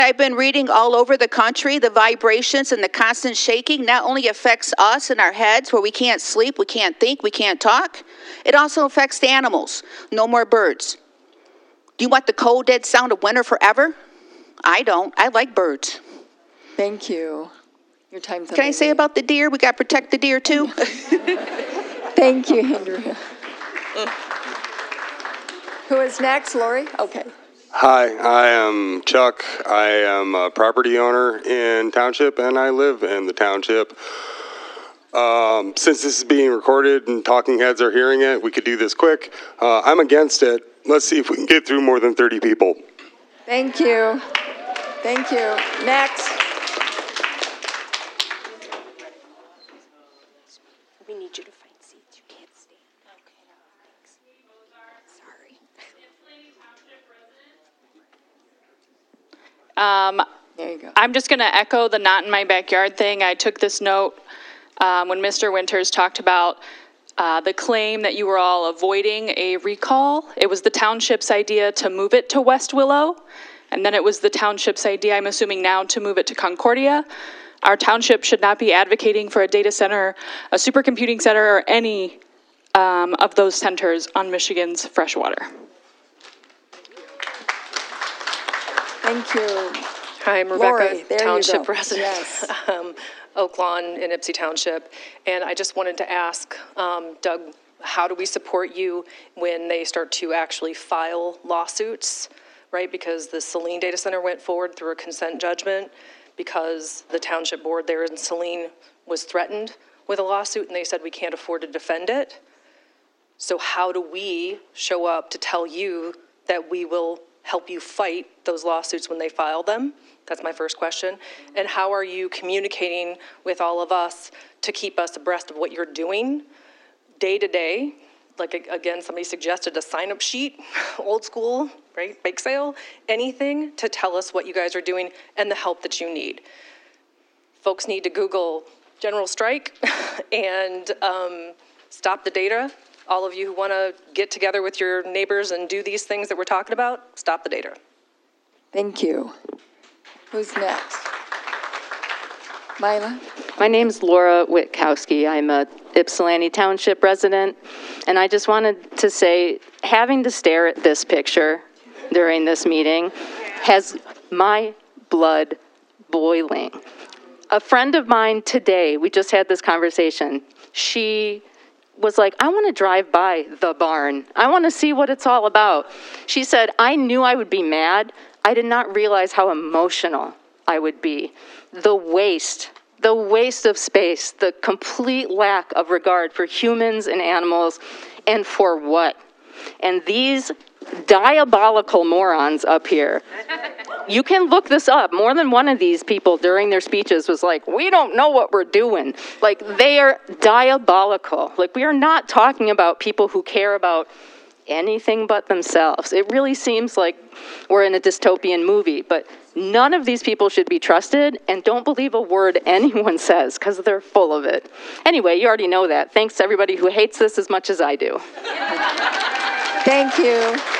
I've been reading all over the country, the vibrations and the constant shaking not only affects us in our heads where we can't sleep, we can't think, we can't talk, it also affects the animals. No more birds. Do you want the cold, dead sound of winter forever? I don't. I like birds. Thank you. Your time's up. Can I say about the deer? We got to protect the deer too. Thank you, Andrea. Who is next, Lori? Okay. Hi, I am Chuck. I am a property owner in township, and I live in the township. Since this is being recorded and talking heads are hearing it, we could do this quick. I'm against it. Let's see if we can get through more than 30 people. Thank you. Thank you. Next. We need you to find seats. You can't stand. Okay, thanks. Sorry. There you go. I'm just going to echo the not in my backyard thing. I took this note when Mr. Winters talked about the claim that you were all avoiding a recall. It was the township's idea to move it to West Willow, and then it was the township's idea, I'm assuming now, to move it to Concordia. Our township should not be advocating for a data center, a supercomputing center, or any of those centers on Michigan's freshwater. Thank you. Hi, I'm Lori, Rebecca, there you Township go. resident, Yes. Oak Lawn in Ypsi Township. And I just wanted to ask, Doug, how do we support you when they start to actually file lawsuits, right? Because the Saline Data Center went forward through a consent judgment because the township board there in Saline was threatened with a lawsuit and they said we can't afford to defend it. So how do we show up to tell you that we will help you fight those lawsuits when they file them? That's my first question. And how are you communicating with all of us to keep us abreast of what you're doing day to day? Like, again, somebody suggested a sign-up sheet, old school, right, bake sale, anything to tell us what you guys are doing and the help that you need. Folks need to Google general strike and stop the data. All of you who want to get together with your neighbors and do these things that we're talking about, stop the data. Thank you. Who's next? Mila? My name's Laura Witkowski. I'm a Ypsilanti Township resident, and I just wanted to say, having to stare at this picture during this meeting has my blood boiling. A friend of mine today, we just had this conversation, she was like, I want to drive by the barn. I want to see what it's all about. She said, I knew I would be mad. I did not realize how emotional I would be. The waste of space, the complete lack of regard for humans and animals, and for what? And these diabolical morons up here, you can look this up. More than one of these people during their speeches was like, we don't know what we're doing. Like, they are diabolical. Like, we are not talking about people who care about anything but themselves. It really seems like we're in a dystopian movie, but none of these people should be trusted, and don't believe a word anyone says, because they're full of it. Anyway, you already know that. Thanks to everybody who hates this as much as I do. Thank you.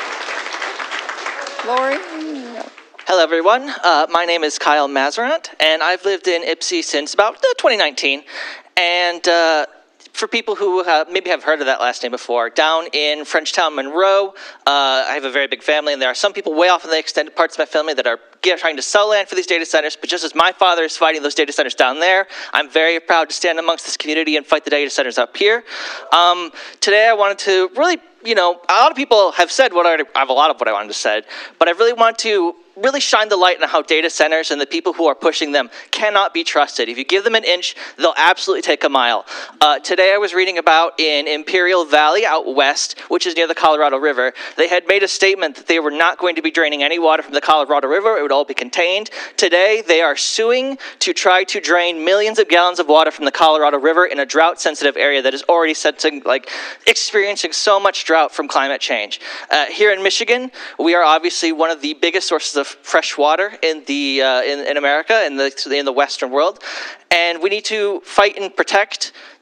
Lori? Hello, everyone. My name is Kyle Mazarant, and I've lived in Ypsi since about 2019. And for people who maybe have heard of that last name before, down in Frenchtown, Monroe, I have a very big family, and there are some people way off in the extended parts of my family that are trying to sell land for these data centers, but just as my father is fighting those data centers down there, I'm very proud to stand amongst this community and fight the data centers up here. Today I wanted to really, a lot of people have said I have a lot of what I wanted to say, but I really want to really shine the light on how data centers and the people who are pushing them cannot be trusted. If you give them an inch, they'll absolutely take a mile. Today I was reading about in Imperial Valley out west, which is near the Colorado River, they had made a statement that they were not going to be draining any water from the Colorado River. It would all be contained. Today they are suing to try to drain millions of gallons of water from the Colorado River in a drought-sensitive area that is already experiencing so much drought from climate change. Here in Michigan, we are obviously one of the biggest sources of fresh water in America, in the Western world, and we need to fight and protect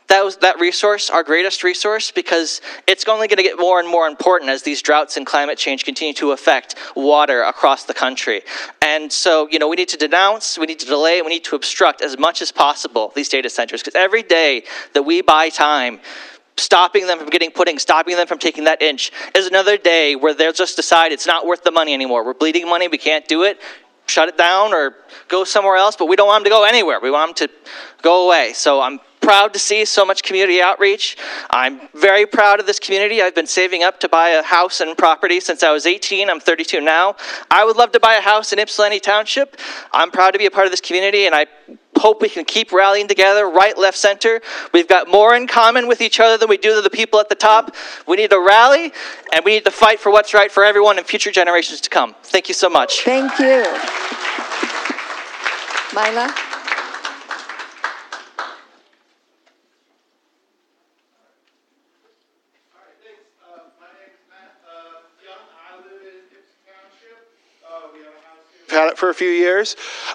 that resource, our greatest resource, because it's only going to get more and more important as these droughts and climate change continue to affect water across the country. And so, we need to denounce, we need to delay, we need to obstruct as much as possible these data centers, because every day that we buy time stopping them from getting pudding, stopping them from taking that inch, is another day where they'll just decide it's not worth the money anymore. We're bleeding money, we can't do it. Shut it down or go somewhere else, but we don't want them to go anywhere. We want them to go away. So I'm proud to see so much community outreach. I'm very proud of this community. I've been saving up to buy a house and property since I was 18. I'm 32 now. I would love to buy a house in Ypsilanti Township. I'm proud to be a part of this community, and I hope we can keep rallying together, right, left, center. We've got more in common with each other than we do with the people at the top. We need to rally, and we need to fight for what's right for everyone and future generations to come. Thank you so much. Thank you. Mila? Had it for a few years.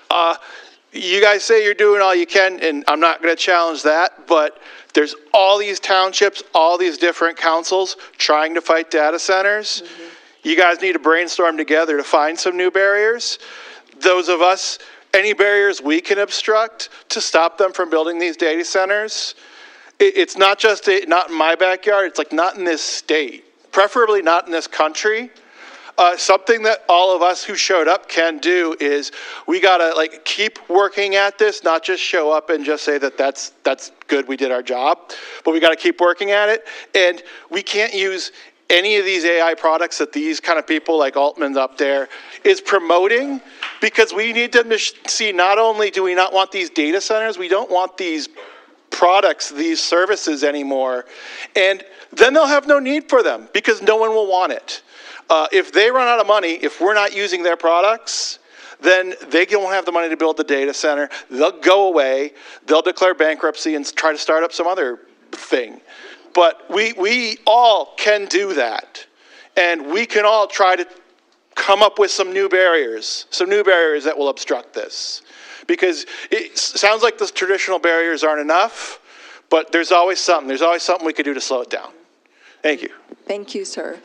You guys say you're doing all you can, and I'm not going to challenge that, but there's all these townships, all these different councils trying to fight data centers. Mm-hmm. You guys need to brainstorm together to find some new barriers. Those of us, any barriers we can obstruct to stop them from building these data centers. It's not just not in my backyard, it's like not in this state, preferably not in this country. Something that all of us who showed up can do is we gotta keep working at this, not just show up and just say that that's good, we did our job, but we gotta keep working at it. And we can't use any of these AI products that these kind of people like Altman's up there is promoting, because we need to see, not only do we not want these data centers, we don't want these products, these services anymore, and then they'll have no need for them because no one will want it. If they run out of money, if we're not using their products, then they don't have the money to build the data center. They'll go away. They'll declare bankruptcy and try to start up some other thing. But we all can do that. And we can all try to come up with some new barriers that will obstruct this. Because it sounds like the traditional barriers aren't enough, but there's always something. There's always something we could do to slow it down. Thank you. Thank you, sir.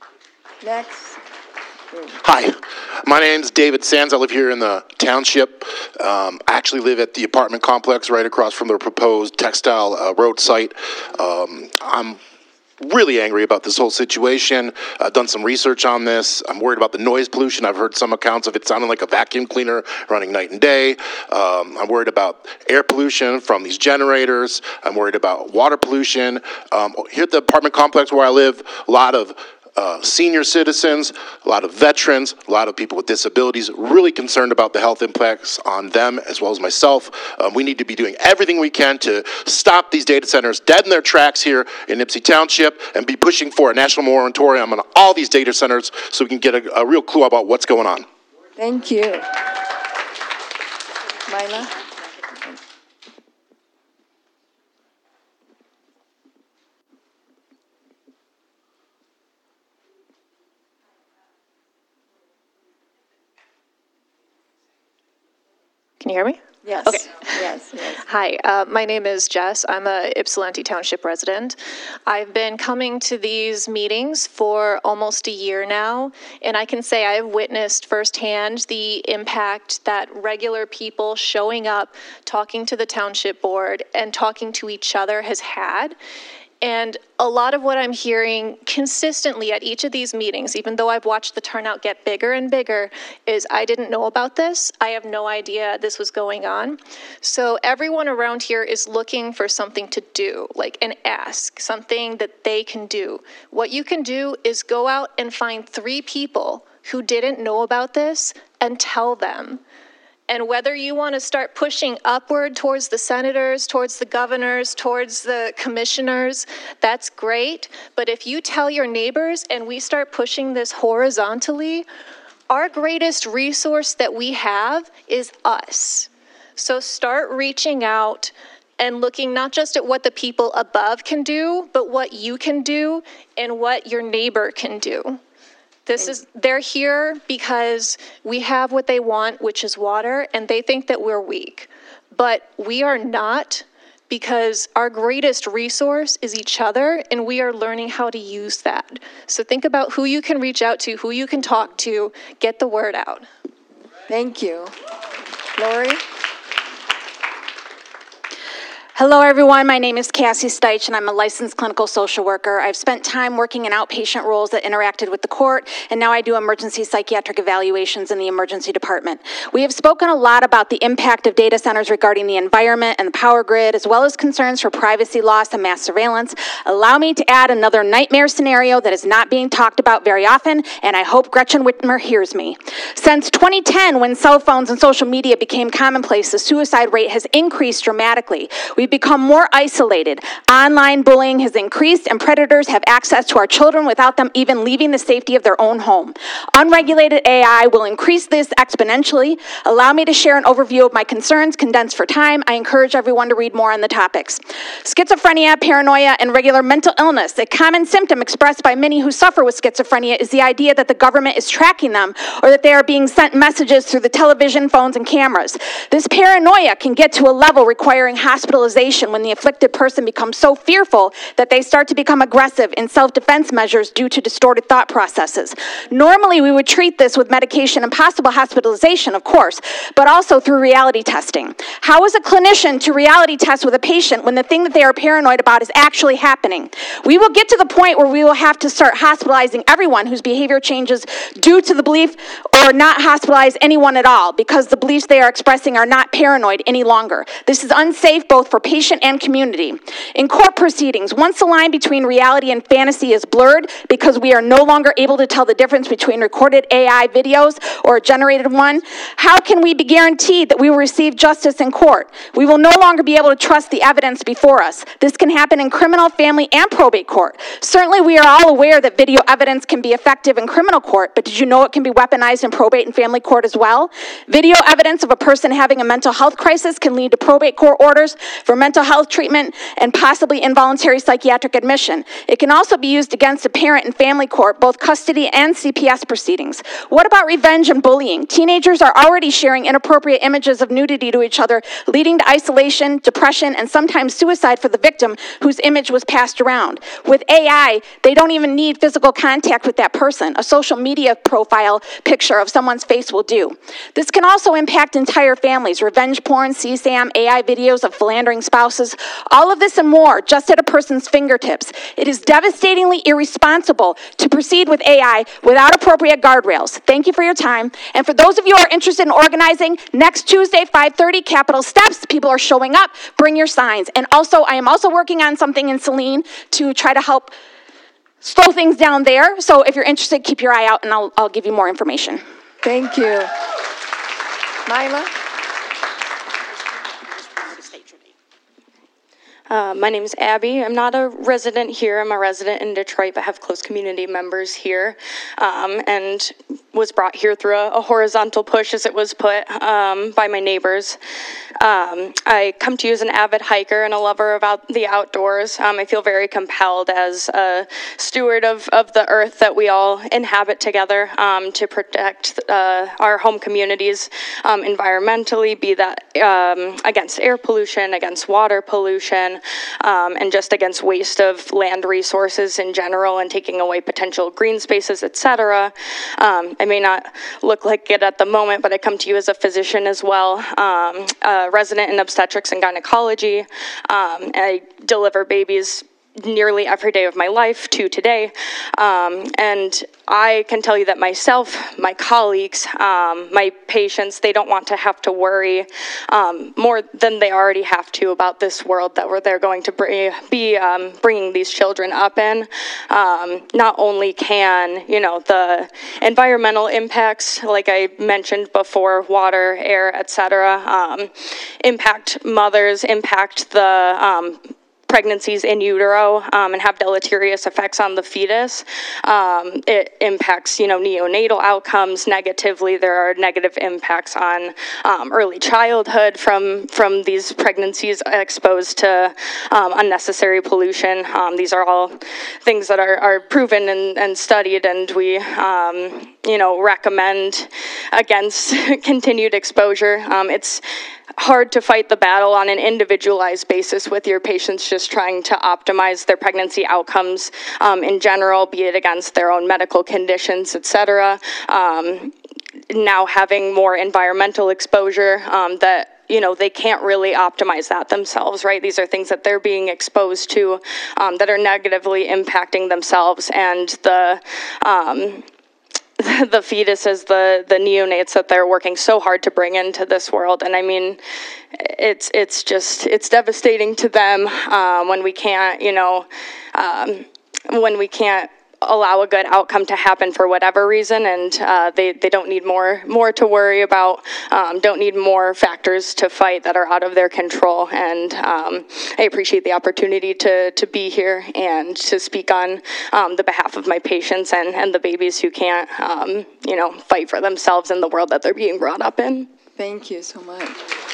Next. Hi, my name's David Sands. I live here in the township. I actually live at the apartment complex right across from the proposed textile road site. I'm really angry about this whole situation. I've done some research on this. I'm worried about the noise pollution. I've heard some accounts of it sounding like a vacuum cleaner running night and day. I'm worried about air pollution from these generators. I'm worried about water pollution. Here at the apartment complex where I live, a lot of senior citizens, a lot of veterans, a lot of people with disabilities, really concerned about the health impacts on them as well as myself. We need to be doing everything we can to stop these data centers dead in their tracks here in Ypsi Township and be pushing for a national moratorium on all these data centers so we can get a real clue about what's going on. Thank you. Mila? Can you hear me? Yes. Okay. Yes. Hi, my name is Jess. I'm a Ypsilanti Township resident. I've been coming to these meetings for almost a year now, and I can say I've witnessed firsthand the impact that regular people showing up, talking to the township board, and talking to each other has had. And a lot of what I'm hearing consistently at each of these meetings, even though I've watched the turnout get bigger and bigger, is I didn't know about this. I have no idea this was going on. So everyone around here is looking for something to do, like an ask, something that they can do. What you can do is go out and find 3 people who didn't know about this and tell them. And whether you want to start pushing upward towards the senators, towards the governors, towards the commissioners, that's great. But if you tell your neighbors and we start pushing this horizontally, our greatest resource that we have is us. So start reaching out and looking not just at what the people above can do, but what you can do and what your neighbor can do. They're here because we have what they want, which is water, and they think that we're weak. But we are not, because our greatest resource is each other, and we are learning how to use that. So think about who you can reach out to, who you can talk to, get the word out. Thank you. Lori? Hello, everyone. My name is Cassie Steich, and I'm a licensed clinical social worker. I've spent time working in outpatient roles that interacted with the court, and now I do emergency psychiatric evaluations in the emergency department. We have spoken a lot about the impact of data centers regarding the environment and the power grid, as well as concerns for privacy loss and mass surveillance. Allow me to add another nightmare scenario that is not being talked about very often, and I hope Gretchen Whitmer hears me. Since 2010, when cell phones and social media became commonplace, the suicide rate has increased dramatically. We've become more isolated. Online bullying has increased, and predators have access to our children without them even leaving the safety of their own home. Unregulated AI will increase this exponentially. Allow me to share an overview of my concerns, condensed for time. I encourage everyone to read more on the topics. Schizophrenia, paranoia, and regular mental illness. A common symptom expressed by many who suffer with schizophrenia is the idea that the government is tracking them or that they are being sent messages through the television, phones, and cameras. This paranoia can get to a level requiring hospitalization when the afflicted person becomes so fearful that they start to become aggressive in self-defense measures due to distorted thought processes. Normally, we would treat this with medication and possible hospitalization, of course, but also through reality testing. How is a clinician to reality test with a patient when the thing that they are paranoid about is actually happening? We will get to the point where we will have to start hospitalizing everyone whose behavior changes due to the belief, or not hospitalize anyone at all because the beliefs they are expressing are not paranoid any longer. This is unsafe both for patient and community. In court proceedings, once the line between reality and fantasy is blurred because we are no longer able to tell the difference between recorded AI videos or a generated one, how can we be guaranteed that we will receive justice in court? We will no longer be able to trust the evidence before us. This can happen in criminal, family, and probate court. Certainly, we are all aware that video evidence can be effective in criminal court, but did you know it can be weaponized in probate and family court as well? Video evidence of a person having a mental health crisis can lead to probate court orders for mental health treatment and possibly involuntary psychiatric admission. It can also be used against a parent in family court, both custody and CPS proceedings. What about revenge and bullying? Teenagers are already sharing inappropriate images of nudity to each other, leading to isolation, depression, and sometimes suicide for the victim whose image was passed around. With AI, they don't even need physical contact with that person. A social media profile picture of someone's face will do. This can also impact entire families. Revenge porn, CSAM, AI videos of philandering spouses, all of this and more just at a person's fingertips. It is devastatingly irresponsible to proceed with AI without appropriate guardrails. Thank you for your time. And for those of you who are interested in organizing, next Tuesday, 5:30, Capitol Steps, people are showing up. Bring your signs. And also, I am also working on something in Saline to try to help slow things down there. So if you're interested, keep your eye out and I'll give you more information. Thank you. Mila? My name is Abby. I'm not a resident here. I'm a resident in Detroit, but have close community members here, and was brought here through a horizontal push, as it was put, by my neighbors. I come to you as an avid hiker and a lover of the outdoors. I feel very compelled as a steward of the earth that we all inhabit together to protect our home communities environmentally, be that against air pollution, against water pollution, and just against waste of land resources in general and taking away potential green spaces, etc. I may not look like it at the moment, but I come to you as a physician as well, a resident in obstetrics and gynecology. I deliver babies nearly every day of my life to today. And I can tell you that myself, my colleagues, my patients, they don't want to have to worry more than they already have to about this world that they're going to be bringing these children up in. Not only can, the environmental impacts, like I mentioned before, water, air, etc., impact mothers, impact the pregnancies in utero, and have deleterious effects on the fetus. It impacts, neonatal outcomes negatively. There are negative impacts on early childhood from these pregnancies exposed to unnecessary pollution. These are all things that are proven and studied, and we recommend against continued exposure. It's hard to fight the battle on an individualized basis with your patients just trying to optimize their pregnancy outcomes in general, be it against their own medical conditions, etc. Now having more environmental exposure that they can't really optimize that themselves, right? These are things that they're being exposed to that are negatively impacting themselves and the fetuses, the neonates that they're working so hard to bring into this world. And I mean, it's devastating to them when we can't, when we can't allow a good outcome to happen for whatever reason, and they don't need more to worry about, don't need more factors to fight that are out of their control. And I appreciate the opportunity to be here and to speak on the behalf of my patients and the babies who can't, fight for themselves in the world that they're being brought up in. Thank you so much.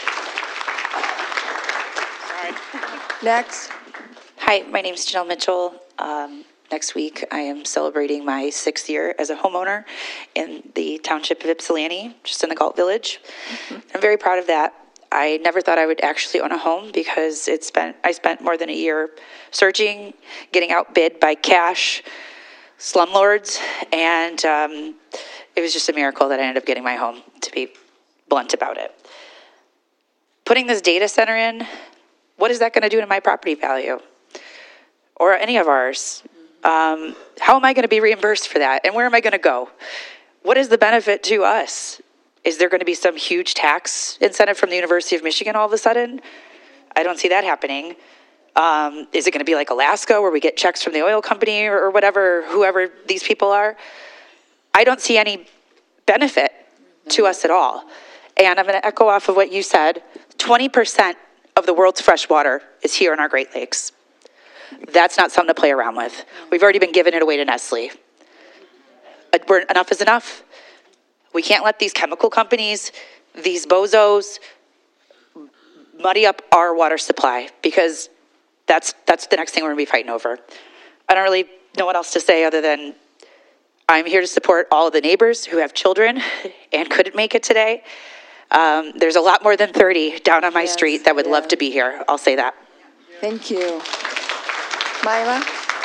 Next. Hi, my name is Janelle Mitchell. Next week, I am celebrating my 6th year as a homeowner in the township of Ypsilanti, just in the Galt Village. Mm-hmm. I'm very proud of that. I never thought I would actually own a home because I spent more than a year searching, getting outbid by cash slumlords, and it was just a miracle that I ended up getting my home, to be blunt about it. Putting this data center in, what is that going to do to my property value? Or any of ours? How am I going to be reimbursed for that? And where am I going to go? What is the benefit to us? Is there going to be some huge tax incentive from the University of Michigan all of a sudden? I don't see that happening. Is it going to be like Alaska where we get checks from the oil company or whatever, whoever these people are? I don't see any benefit to us at all. And I'm going to echo off of what you said. 20% of the world's fresh water is here in our Great Lakes. That's not something to play around with. We've already been giving it away to Nestle. Enough is enough. We can't let these chemical companies, these bozos, muddy up our water supply, because that's the next thing we're going to be fighting over. I don't really know what else to say other than I'm here to support all of the neighbors who have children and couldn't make it today. There's a lot more than 30 down on my street that would love to be here. I'll say that. Thank you. Myla?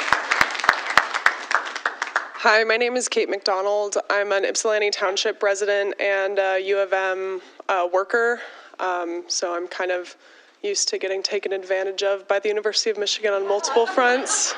Hi, my name is Kate McDonald. I'm an Ypsilanti Township resident and a U of M worker, so I'm kind of used to getting taken advantage of by the University of Michigan on multiple fronts.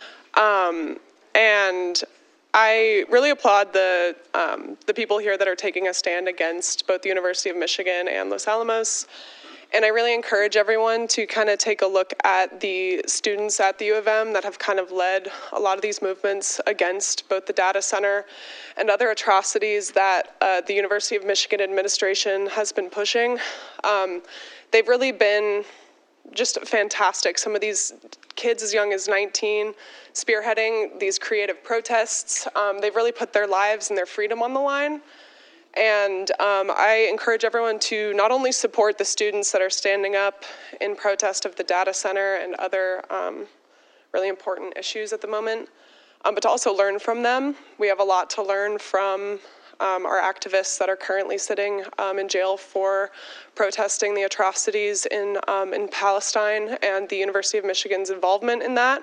And I really applaud the people here that are taking a stand against both the University of Michigan and Los Alamos. And I really encourage everyone to kind of take a look at the students at the U of M that have kind of led a lot of these movements against both the data center and other atrocities that the University of Michigan administration has been pushing. They've really been just fantastic. Some of these kids as young as 19 spearheading these creative protests. They've really put their lives and their freedom on the line. And I encourage everyone to not only support the students that are standing up in protest of the data center and other really important issues at the moment, but to also learn from them. We have a lot to learn from our activists that are currently sitting in jail for protesting the atrocities in Palestine and the University of Michigan's involvement in that.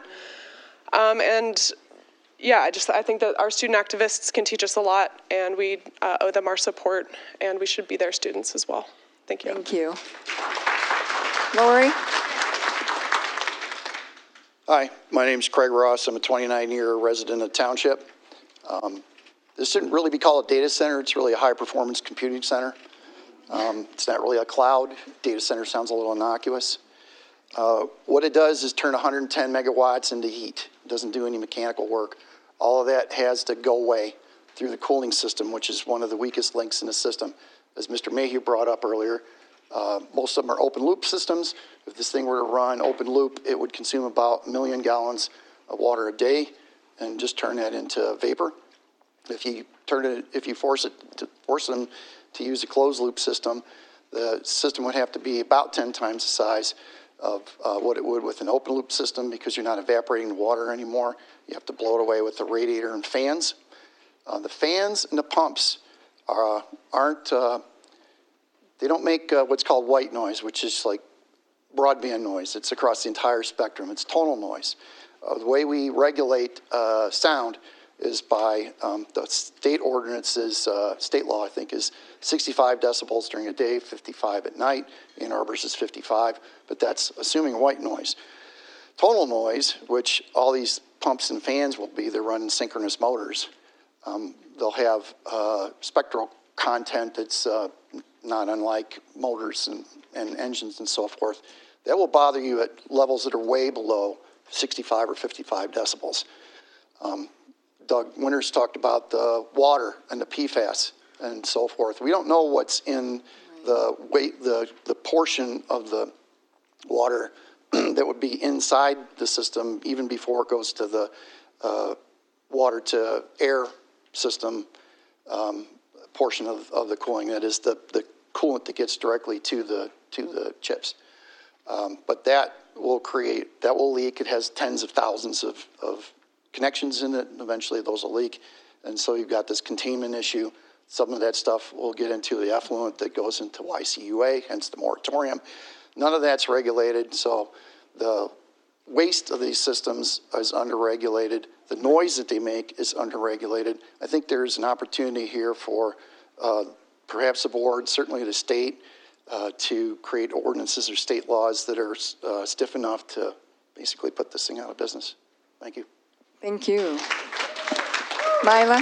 Yeah, I think that our student activists can teach us a lot, and we owe them our support, and we should be their students as well. Thank you. Thank you. Lori? Hi, my name's Craig Ross. I'm a 29-year resident of Township. This shouldn't really be called a data center. It's really a high-performance computing center. It's not really a cloud. Data center sounds a little innocuous. What it does is turn 110 megawatts into heat. It doesn't do any mechanical work. All of that has to go away through the cooling system, which is one of the weakest links in the system. As Mr. Mayhew brought up earlier, most of them are open loop systems. If this thing were to run open loop, it would consume about 1 million gallons of water a day and just turn that into vapor. If you force them to use a closed loop system, the system would have to be about 10 times the size of what it would with an open loop system, because you're not evaporating the water anymore. You have to blow it away with the radiator and fans. The fans and the pumps they don't make what's called white noise, which is like broadband noise. It's across the entire spectrum. It's tonal noise. The way we regulate sound is by the state ordinances, state law, I think, is 65 decibels during the day, 55 at night. Ann Arbor's is 55, but that's assuming white noise. Tonal noise, which all these pumps and fans will be, they're running synchronous motors. They'll have spectral content that's not unlike motors and engines and so forth. That will bother you at levels that are way below 65 or 55 decibels. Doug Winters talked about the water and the PFAS and so forth. We don't know what's in the portion of the water that would be inside the system even before it goes to the water to air system portion of the cooling. That is the coolant that gets directly to the chips. But that will leak. It has tens of thousands of connections in it, and eventually those will leak. And so you've got this containment issue. Some of that stuff will get into the effluent that goes into YCUA, hence the moratorium. None of that's regulated, so the waste of these systems is underregulated. The noise that they make is underregulated. I think there's an opportunity here for perhaps the board, certainly the state, to create ordinances or state laws that are stiff enough to basically put this thing out of business. Thank you. Thank you. Mila?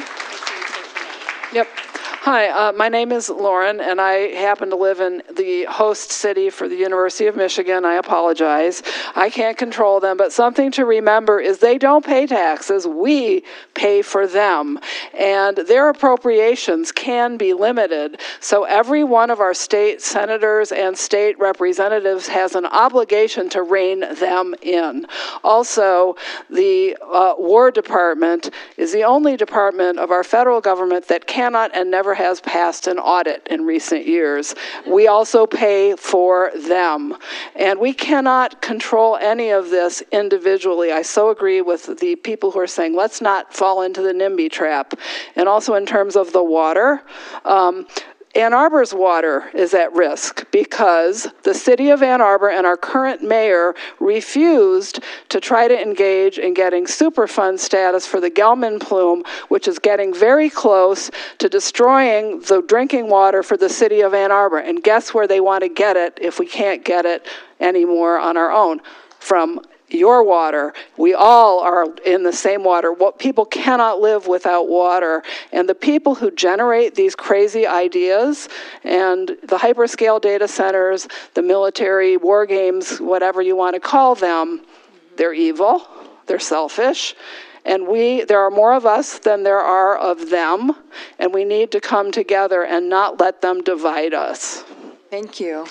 Yep. Hi, my name is Lauren, and I happen to live in the host city for the University of Michigan. I apologize. I can't control them, but something to remember is they don't pay taxes. We pay for them, and their appropriations can be limited. So every one of our state senators and state representatives has an obligation to rein them in. Also, the War Department is the only department of our federal government that cannot and never has passed an audit in recent years. We also pay for them. And we cannot control any of this individually. I so agree with the people who are saying, let's not fall into the NIMBY trap. And also in terms of the water, Ann Arbor's water is at risk because the city of Ann Arbor and our current mayor refused to try to engage in getting Superfund status for the Gelman plume, which is getting very close to destroying the drinking water for the city of Ann Arbor. And guess where they want to get it if we can't get it anymore on our own? From your water. We all are in the same water. What people cannot live without water. And the people who generate these crazy ideas and the hyperscale data centers, the military war games, whatever you want to call them, they're evil, they're selfish. And there are more of us than there are of them, and we need to come together and not let them divide us. Thank you.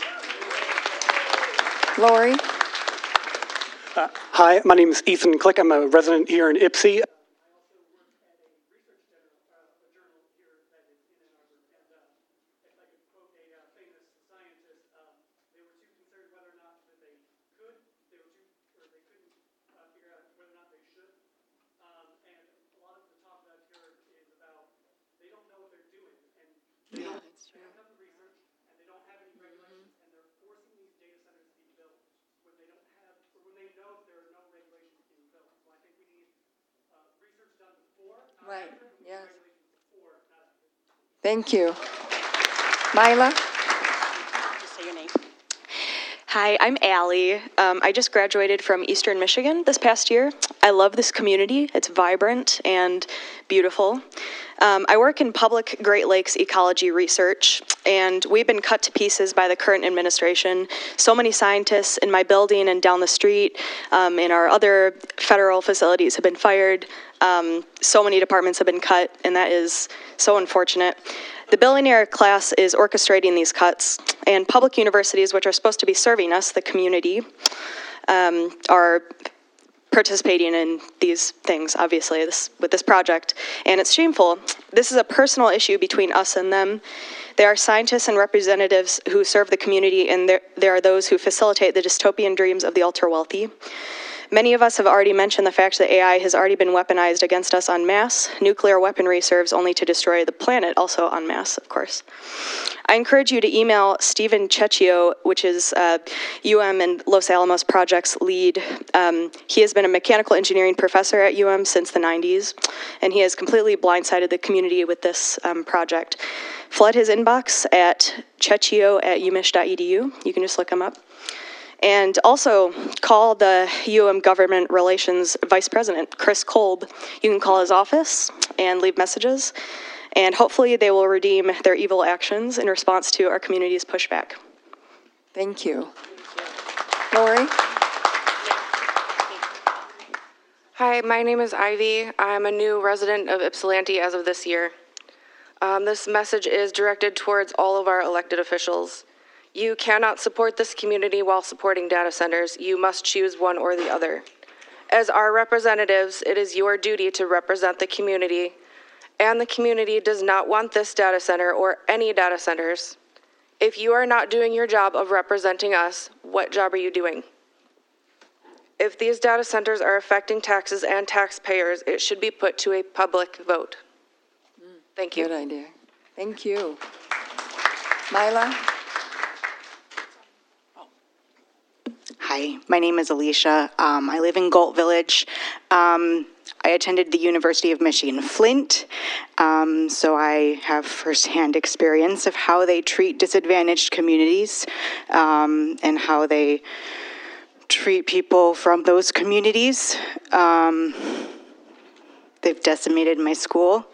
Lori? Hi, my name is Ethan Click. I'm a resident here in Ypsi. Right, yes. Thank you. Mila? Say your name. Hi, I'm Allie. I just graduated from Eastern Michigan this past year. I love this community. It's vibrant and beautiful. I work in public Great Lakes ecology research, and we've been cut to pieces by the current administration. So many scientists in my building and down the street, in our other federal facilities have been fired. So many departments have been cut, and that is so unfortunate. The billionaire class is orchestrating these cuts, and public universities, which are supposed to be serving us, the community, are participating in these things, obviously, with this project, and it's shameful. This is a personal issue between us and them. There are scientists and representatives who serve the community, and there are those who facilitate the dystopian dreams of the ultra-wealthy. Many of us have already mentioned the fact that AI has already been weaponized against us en masse. Nuclear weaponry serves only to destroy the planet, also en masse, of course. I encourage you to email Stephen Cecchio, which is UM and Los Alamos Project's lead. He has been a mechanical engineering professor at UM since the 90s, and he has completely blindsided the community with this project. Flood his inbox at cecchio@umich.edu. You can just look him up. And also call the UM Government Relations Vice President, Chris Kolb. You can call his office and leave messages, and hopefully they will redeem their evil actions in response to our community's pushback. Thank you. Lori? Hi, my name is Ivy. I'm a new resident of Ypsilanti as of this year. This message is directed towards all of our elected officials. You cannot support this community while supporting data centers. You must choose one or the other. As our representatives, it is your duty to represent the community, and the community does not want this data center or any data centers. If you are not doing your job of representing us, what job are you doing? If these data centers are affecting taxes and taxpayers, it should be put to a public vote. Thank you. Good idea. Thank you. Mila? Hi, my name is Alicia. I live in Galt Village. I attended the University of Michigan Flint, so I have firsthand experience of how they treat disadvantaged communities and how they treat people from those communities. They've decimated my school.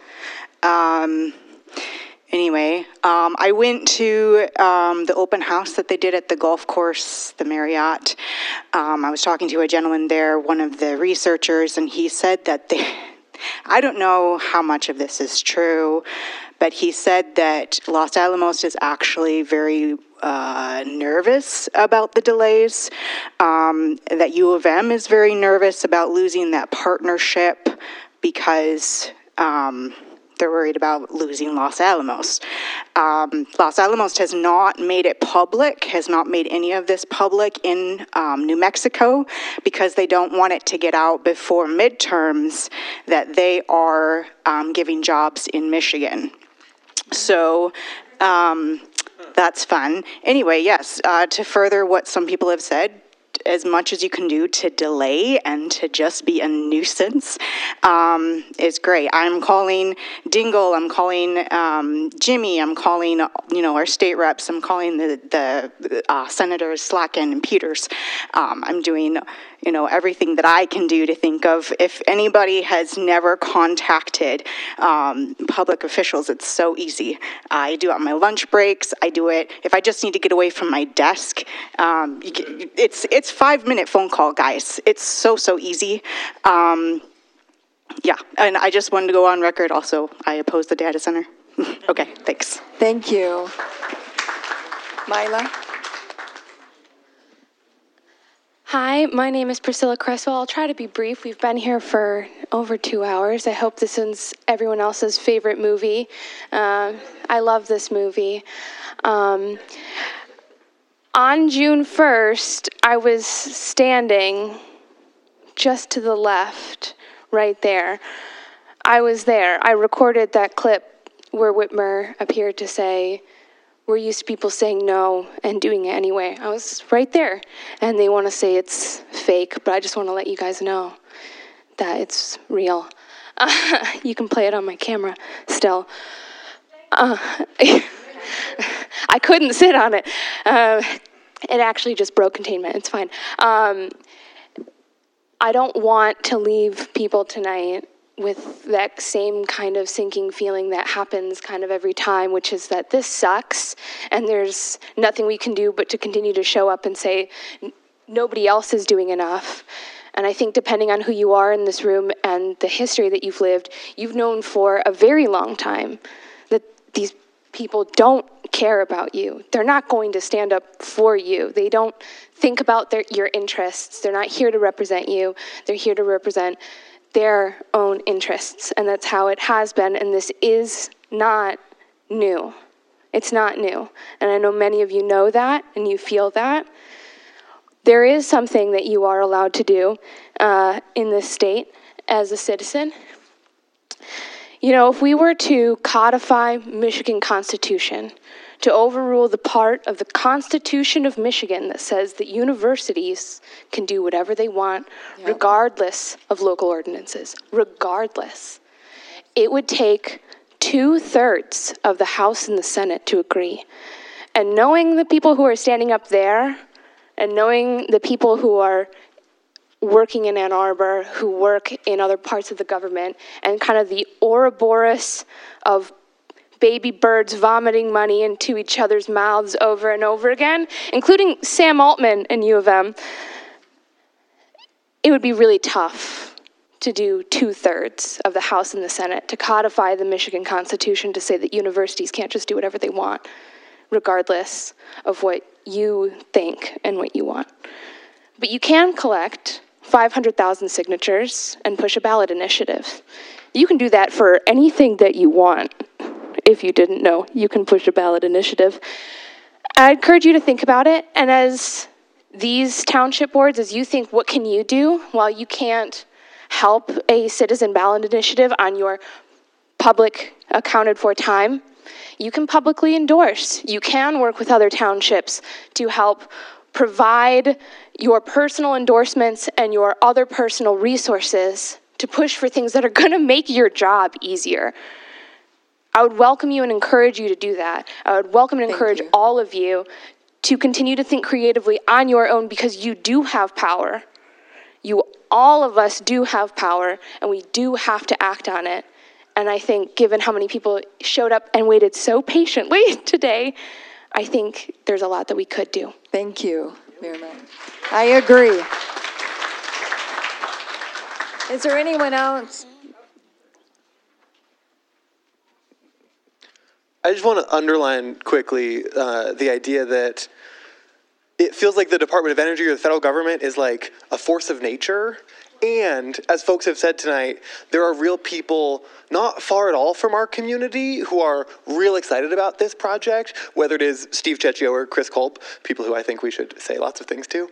Anyway, I went to the open house that they did at the golf course, the Marriott. I was talking to a gentleman there, one of the researchers, and he said that I don't know how much of this is true, but he said that Los Alamos is actually very nervous about the delays, that U of M is very nervous about losing that partnership because they're worried about losing Los Alamos. Los Alamos has not made it public, has not made any of this public in New Mexico because they don't want it to get out before midterms that they are giving jobs in Michigan. So that's fun. Anyway, yes, to further what some people have said, as much as you can do to delay and to just be a nuisance is great. I'm calling Dingell, I'm calling Jimmy, I'm calling, our state reps, I'm calling the Senators Slacken and Peters. I'm doing, everything that I can do to think of. If anybody has never contacted public officials, it's so easy. I do it on my lunch breaks. I do it if I just need to get away from my desk. It's 5-minute phone call, guys. It's so easy. Yeah, and I just wanted to go on record also. I oppose the data center. Okay, thanks. Thank you. Mila? Hi, my name is Priscilla Cresswell. I'll try to be brief. We've been here for over 2 hours. I hope this is everyone else's favorite movie. I love this movie. On June 1st, I was standing just to the left, right there. I was there. I recorded that clip where Whitmer appeared to say, "We're used to people saying no and doing it anyway." I was right there. And they want to say it's fake, but I just want to let you guys know that it's real. You can play it on my camera still. I couldn't sit on it. It actually just broke containment. It's fine. I don't want to leave people tonight with that same kind of sinking feeling that happens kind of every time, which is that this sucks and there's nothing we can do but to continue to show up and say nobody else is doing enough. And I think depending on who you are in this room and the history that you've lived, you've known for a very long time that these people don't care about you. They're not going to stand up for you. They don't think about your interests. They're not here to represent you. They're here to represent their own interests, and that's how it has been, and this is not new. It's not new, and I know many of you know that, and you feel that. there is something that you are allowed to do in this state as a citizen. You know, if we were to codify Michigan Constitution, to overrule the part of the Constitution of Michigan that says that universities can do whatever they want, regardless of local ordinances, regardless, it would take 2/3 of the House and the Senate to agree. And knowing the people who are standing up there, and knowing the people who are working in Ann Arbor, who work in other parts of the government, and kind of the Ouroboros of baby birds vomiting money into each other's mouths over and over again, including Sam Altman in U of M, it would be really tough to do 2/3 of the House and the Senate to codify the Michigan Constitution to say that universities can't just do whatever they want, regardless of what you think and what you want. But you can collect 500,000 signatures and push a ballot initiative. You can do that for anything that you want. If you didn't know, you can push a ballot initiative. I encourage you to think about it, and as these township boards, as you think, what can you do while you can't help a citizen ballot initiative on your public accounted for time, you can publicly endorse. You can work with other townships to help provide your personal endorsements and your other personal resources to push for things that are going to make your job easier. I would welcome you and encourage you to do that. I would welcome and encourage all of you to continue to think creatively on your own, because you do have power. All of us do have power, and we do have to act on it. And I think given how many people showed up and waited so patiently today, I think there's a lot that we could do. Thank you, Mayor Matt. I agree. Is there anyone else? I just want to underline quickly the idea that it feels like the Department of Energy or the federal government is like a force of nature. And as folks have said tonight, there are real people not far at all from our community who are real excited about this project, whether it is Steve Checchio or Chris Kolb, people who I think we should say lots of things to.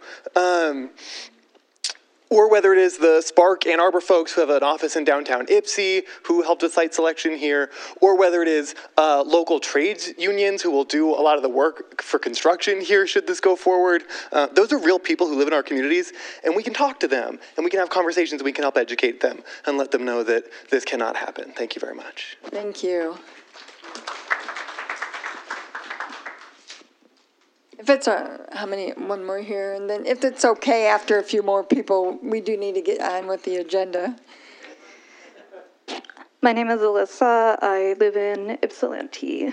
Or whether it is the Spark Ann Arbor folks who have an office in downtown Ypsi who helped with site selection here, or whether it is local trades unions who will do a lot of the work for construction here should this go forward. Those are real people who live in our communities, and we can talk to them, and we can have conversations, and we can help educate them and let them know that this cannot happen. Thank you very much. Thank you. If it's one more here, and then if it's okay, after a few more people, we do need to get on with the agenda. My name is Alyssa. I live in Ypsilanti.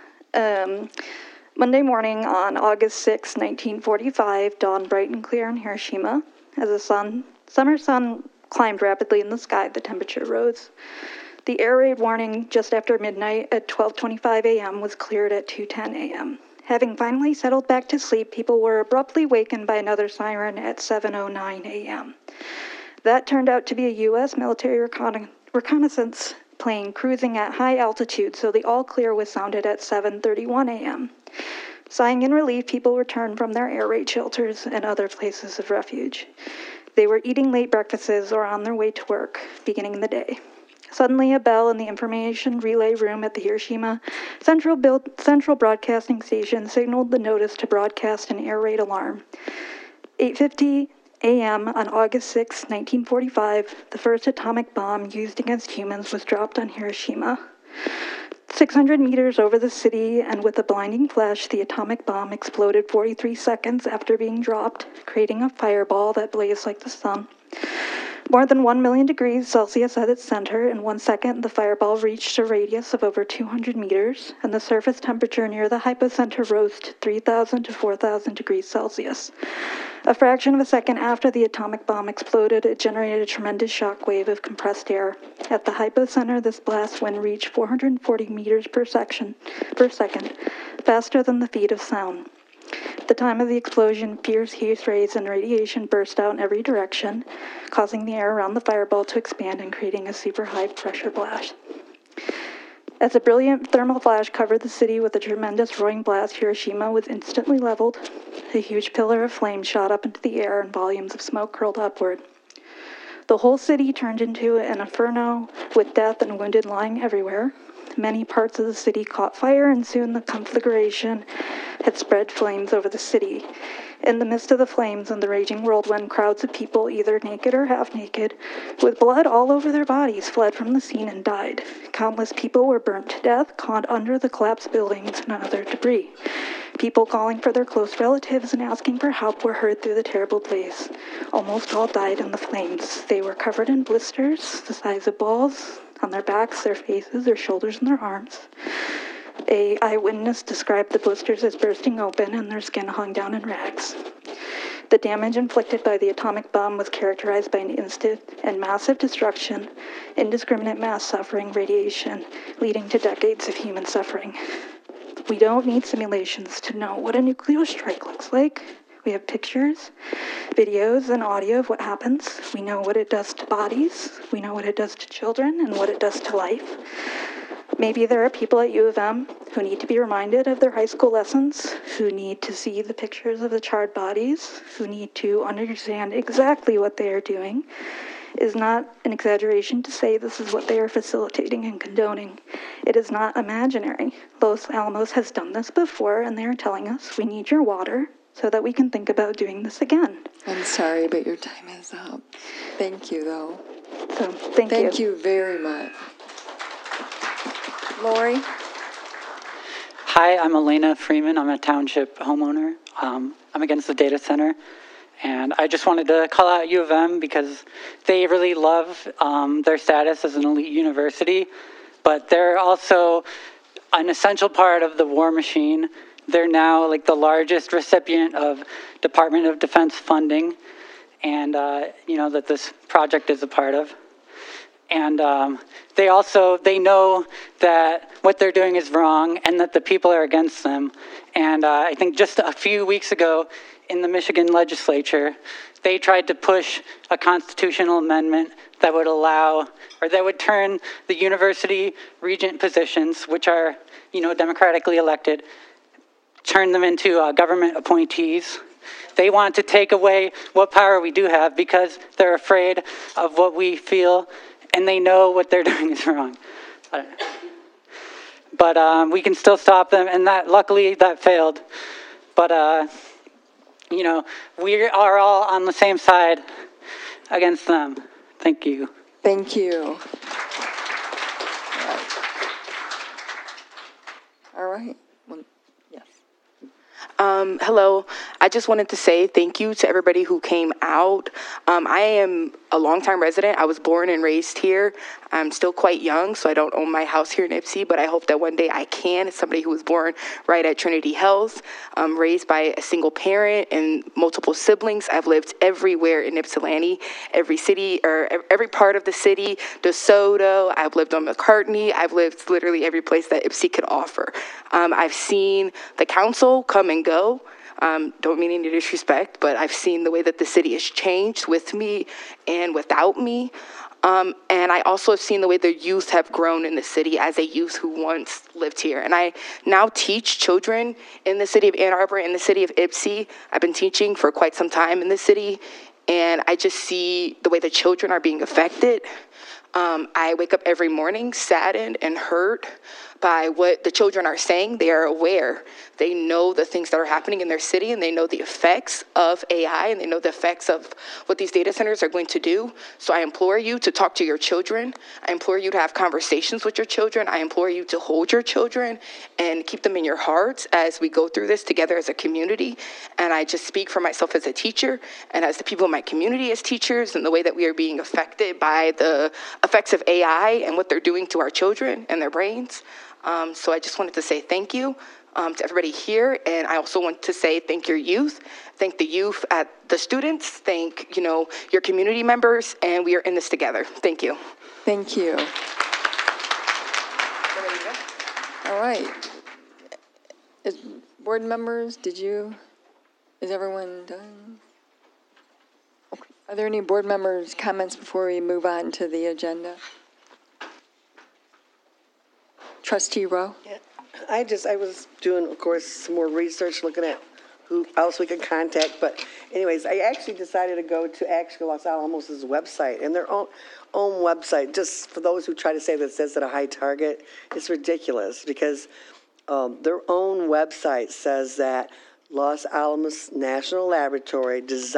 Monday morning on August 6, 1945, dawned bright and clear in Hiroshima. As the summer sun climbed rapidly in the sky, the temperature rose. The air raid warning just after midnight at 12:25 a.m. was cleared at 2:10 a.m. Having finally settled back to sleep, people were abruptly wakened by another siren at 7:09 a.m. That turned out to be a U.S. military reconnaissance plane cruising at high altitude, so the all-clear was sounded at 7:31 a.m. Sighing in relief, people returned from their air raid shelters and other places of refuge. They were eating late breakfasts or on their way to work, beginning the day. Suddenly, a bell in the information relay room at the Hiroshima Central Broadcasting Station signaled the notice to broadcast an air raid alarm. 8:50 a.m. on August 6, 1945, the first atomic bomb used against humans was dropped on Hiroshima. 600 meters over the city, and with a blinding flash, the atomic bomb exploded 43 seconds after being dropped, creating a fireball that blazed like the sun. More than 1 million degrees Celsius at its center. In 1 second, the fireball reached a radius of over 200 meters, and the surface temperature near the hypocenter rose to 3,000 to 4,000 degrees Celsius. A fraction of a second after the atomic bomb exploded, it generated a tremendous shock wave of compressed air. At the hypocenter, this blast wind reached 440 meters per second, faster than the speed of sound. At the time of the explosion, fierce heat rays and radiation burst out in every direction, causing the air around the fireball to expand and creating a super high pressure blast. As a brilliant thermal flash covered the city with a tremendous roaring blast, Hiroshima was instantly leveled. A huge pillar of flame shot up into the air and volumes of smoke curled upward. The whole city turned into an inferno with death and wounded lying everywhere. Many parts of the city caught fire, and soon the conflagration had spread flames over the city. In the midst of the flames and the raging whirlwind, crowds of people, either naked or half naked, with blood all over their bodies, fled from the scene and died. Countless people were burnt to death, caught under the collapsed buildings and other debris. People calling for their close relatives and asking for help were heard through the terrible blaze. Almost all died in the flames. They were covered in blisters the size of balls on their backs, their faces, their shoulders, and their arms. An eyewitness described the blisters as bursting open and their skin hung down in rags. The damage inflicted by the atomic bomb was characterized by an instant and massive destruction, indiscriminate mass suffering, radiation, leading to decades of human suffering. We don't need simulations to know what a nuclear strike looks like. We have pictures, videos, and audio of what happens. We know what it does to bodies. We know what it does to children and what it does to life. Maybe there are people at U of M who need to be reminded of their high school lessons, who need to see the pictures of the charred bodies, who need to understand exactly what they are doing. It is not an exaggeration to say this is what they are facilitating and condoning. It is not imaginary. Los Alamos has done this before, and they are telling us we need your water so that we can think about doing this again. I'm sorry, but your time is up. Thank you, though. So, thank you. Thank you very much. Lori? Hi, I'm Elena Freeman. I'm a township homeowner. I'm against the data center. And I just wanted to call out U of M because they really love their status as an elite university, but they're also an essential part of the war machine. They're now like the largest recipient of Department of Defense funding, and that this project is a part of. And they know that what they're doing is wrong and that the people are against them. And I think just a few weeks ago in the Michigan legislature, they tried to push a constitutional amendment that would allow, or that would turn the university regent positions, which are, democratically elected, turn them into government appointees. They want to take away what power we do have because they're afraid of what we feel, and they know what they're doing is wrong. But we can still stop them, and luckily that failed. But, we are all on the same side against them. Thank you. Thank you. All right. Yes. Hello. I just wanted to say thank you to everybody who came out. I am a longtime resident. I was born and raised here. I'm still quite young, so I don't own my house here in Ypsi, but I hope that one day I can. As somebody who was born right at Trinity Health, raised by a single parent and multiple siblings. I've lived everywhere in Ypsilanti, every city or every part of the city, DeSoto. I've lived on McCartney. I've lived literally every place that Ypsi could offer. I've seen the council come and go. Don't mean any disrespect, but I've seen the way that the city has changed with me and without me. And I also have seen the way the youth have grown in the city as a youth who once lived here. And I now teach children in the city of Ann Arbor, in the city of Ypsi. I've been teaching for quite some time in the city, and I just see the way the children are being affected. I wake up every morning saddened and hurt by what the children are saying. They are aware. They know the things that are happening in their city, and they know the effects of AI, and they know the effects of what these data centers are going to do. So I implore you to talk to your children. I implore you to have conversations with your children. I implore you to hold your children and keep them in your hearts as we go through this together as a community. And I just speak for myself as a teacher and as the people in my community as teachers, and the way that we are being affected by the effects of AI and what they're doing to our children and their brains. So I just wanted to say thank you to everybody here, and I also want to say thank your youth, thank the youth at the students, thank your community members, and we are in this together. Thank you. Thank you. All right. Board members, is everyone done? Okay. Are there any board members' comments before we move on to the agenda? Trustee Rowe? Yeah. I was doing, of course, some more research, looking at who else we could contact. But anyways, I actually decided to go to actually Los Alamos' website, and their own website, just for those who try to say that it says that a high target, it's ridiculous because their own website says that Los Alamos National Laboratory is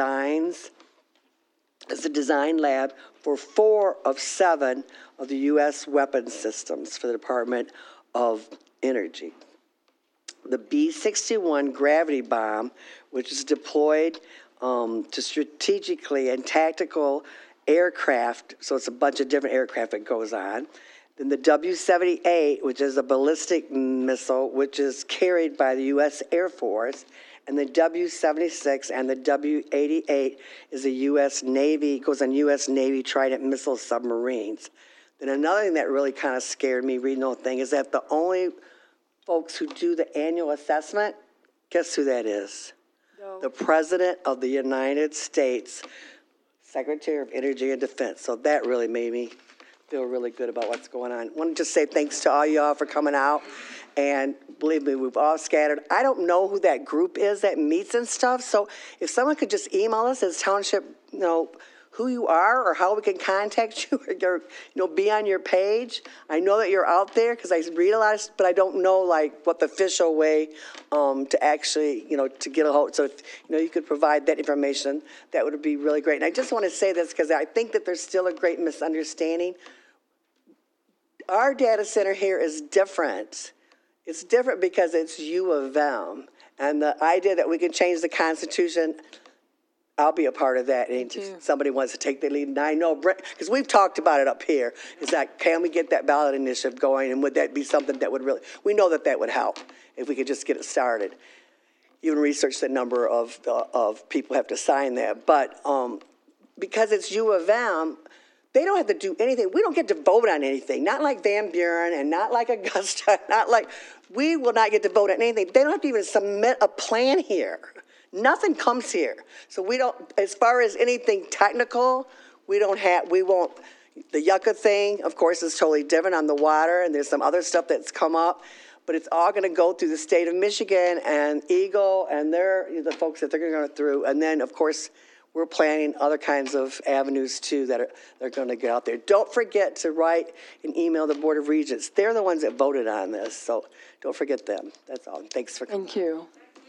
a design lab for 4 of 7 of the U.S. weapons systems for the Department of Energy. The B-61 gravity bomb, which is deployed to strategically and tactical aircraft, so it's a bunch of different aircraft that goes on. Then the W-78, which is a ballistic missile, which is carried by the U.S. Air Force. And the W-76 and the W-88 is a U.S. Navy, goes on U.S. Navy Trident missile submarines. Then another thing that really kind of scared me reading the whole thing is that the only folks who do the annual assessment, guess who that is? No. The President of the United States, Secretary of Energy and Defense. So that really made me feel really good about what's going on. I want to just say thanks to all y'all for coming out. And believe me, we've all scattered. I don't know who that group is that meets and stuff. So if someone could just email us as township, who you are or how we can contact you or, be on your page. I know that you're out there because I read a lot, but I don't know what the official way to actually, to get a hold. So if, you could provide that information, that would be really great. And I just want to say this because I think that there's still a great misunderstanding. Our data center here is different. It's different because it's U of M. And the idea that we can change the Constitution, I'll be a part of that. And if somebody wants to take the lead, and I know, because we've talked about it up here, is that can we get that ballot initiative going? And would that be something that would really, we know that would help if we could just get it started. Even research the number of people have to sign that. But because it's U of M, they don't have to do anything. We don't get to vote on anything. Not like Van Buren and not like Augusta, we will not get to vote on anything. They don't have to even submit a plan here. Nothing comes here. So we don't, as far as anything technical, we won't, the Yucca thing, of course, is totally different on the water, and there's some other stuff that's come up, but it's all gonna go through the state of Michigan and Eagle, and they're the folks that they're gonna go through, and then, of course, we're planning other kinds of avenues, too, that they're going to get out there. Don't forget to write and email the Board of Regents. They're the ones that voted on this, so don't forget them. That's all. Thanks for coming. Thank you.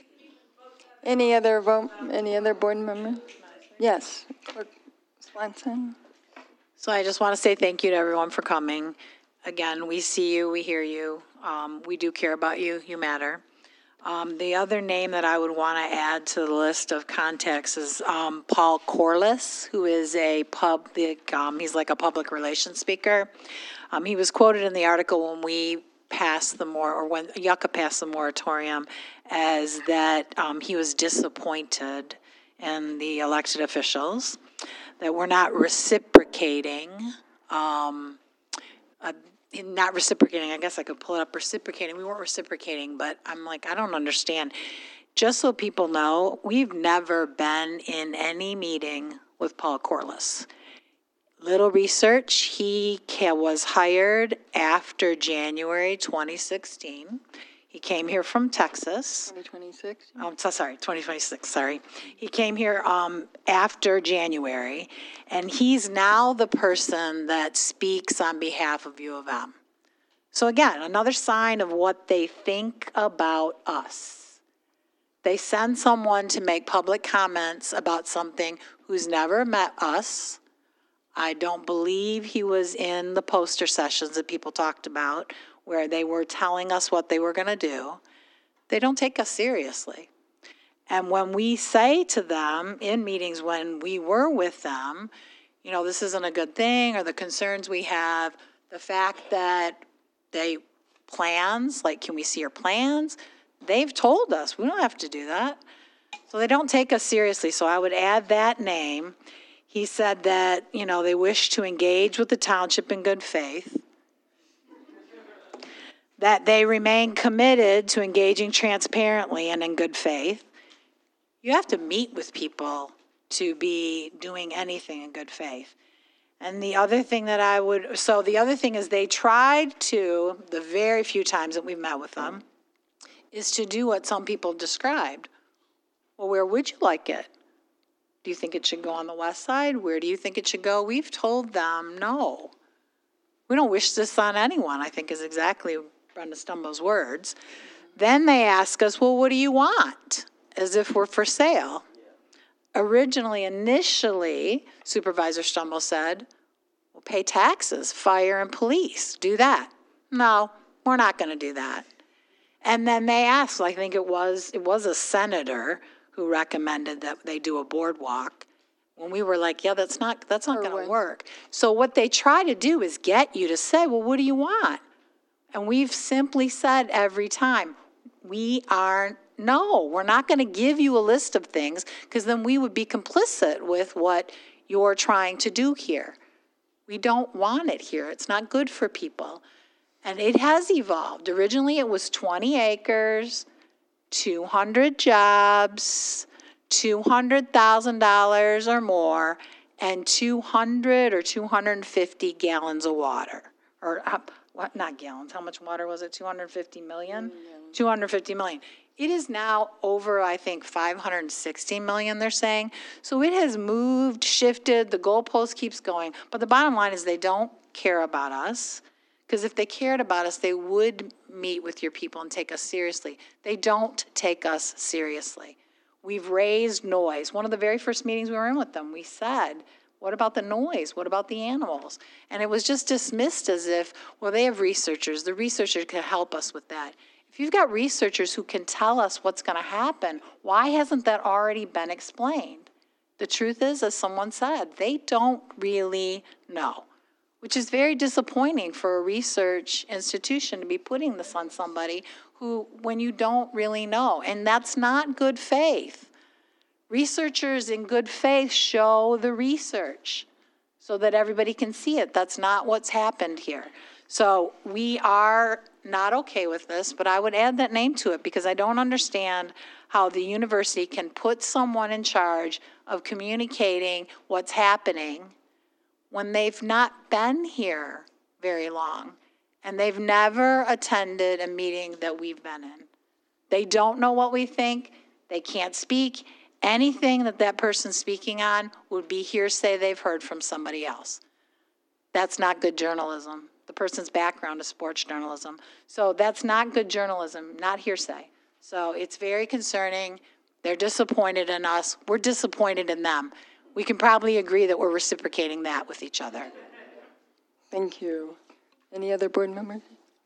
Any other board member? Yes. Clerk Swanson. So I just want to say thank you to everyone for coming. Again, we see you, we hear you. We do care about you. You matter. The other name that I would want to add to the list of contacts is Paul Corliss, who is he's like a public relations speaker. He was quoted in the article when we passed when Yucca passed the moratorium as that he was disappointed in the elected officials, that we're not reciprocating, I guess I could pull it up, reciprocating. We weren't reciprocating, but I'm like, I don't understand. Just so people know, we've never been in any meeting with Paul Corliss. Little research, he was hired after January 2016. He came here from Texas. 2026? Oh, sorry, 2026, sorry. He came here after January, and he's now the person that speaks on behalf of U of M. So again, another sign of what they think about us. They send someone to make public comments about something who's never met us. I don't believe he was in the poster sessions that people talked about where they were telling us what they were going to do. They don't take us seriously. And when we say to them in meetings when we were with them, this isn't a good thing, or the concerns we have, the fact that plans, can we see your plans? They've told us we don't have to do that. So they don't take us seriously. So I would add that name. He said that, they wish to engage with the township in good faith, that they remain committed to engaging transparently and in good faith. You have to meet with people to be doing anything in good faith. And the other thing that the other thing is they tried to, the very few times that we've met with them, is to do what some people described. Well, where would you like it? Do you think it should go on the west side? Where do you think it should go? We've told them no. We don't wish this on anyone, I think is exactly Brenda Stumbo's words. Then they ask us, well, what do you want? As if we're for sale. Initially, Supervisor Stumbo said, well, pay taxes, fire and police, do that. No, we're not going to do that. And then they asked, I think it was a senator who recommended that they do a boardwalk. When we were like, yeah, that's not going to work. So what they try to do is get you to say, well, what do you want? And we've simply said every time, no, we're not going to give you a list of things because then we would be complicit with what you're trying to do here. We don't want it here. It's not good for people. And it has evolved. Originally, it was 20 acres, 200 jobs, $200,000 or more, and 200 or 250 gallons of water. Or what? Not gallons. How much water was it? 250 million? 250 million. It is now over, I think, 560 million, they're saying. So it has moved, shifted, the goalpost keeps going. But the bottom line is they don't care about us, because if they cared about us, they would meet with your people and take us seriously. They don't take us seriously. We've raised noise. One of the very first meetings we were in with them, we said, what about the noise? What about the animals? And it was just dismissed as if, well, they have researchers. The researchers can help us with that. If you've got researchers who can tell us what's going to happen, why hasn't that already been explained? The truth is, as someone said, they don't really know, which is very disappointing for a research institution to be putting this on somebody who, when you don't really know, and that's not good faith. Researchers in good faith show the research so that everybody can see it. That's not what's happened here. So we are not okay with this, but I would add that name to it because I don't understand how the university can put someone in charge of communicating what's happening when they've not been here very long and they've never attended a meeting that we've been in. They don't know what we think. They can't speak. Anything that person's speaking on would be hearsay they've heard from somebody else. That's not good journalism. The person's background is sports journalism. So that's not good journalism, not hearsay. So it's very concerning. They're disappointed in us. We're disappointed in them. We can probably agree that we're reciprocating that with each other. Thank you. Any other board members?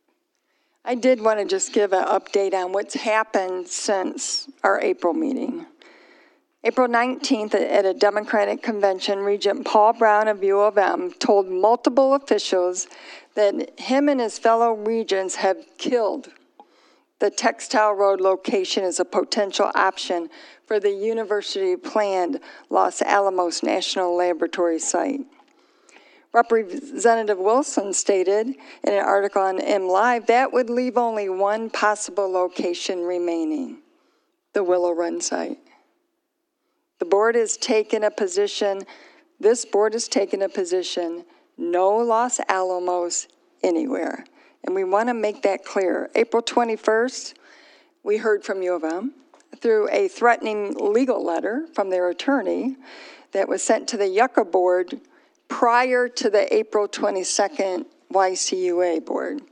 I did want to just give an update on what's happened since our April meeting. April 19th at a Democratic convention, Regent Paul Brown of U of M told multiple officials that him and his fellow regents have killed the Textile Road location as a potential option for the university-planned Los Alamos National Laboratory site. Representative Wilson stated in an article on MLive that would leave only one possible location remaining, the Willow Run site. The board has taken a position, this board has taken a position, no Los Alamos anywhere. And we want to make that clear. April 21st, we heard from U of M through a threatening legal letter from their attorney that was sent to the Yucca board prior to the April 22nd YCUA board.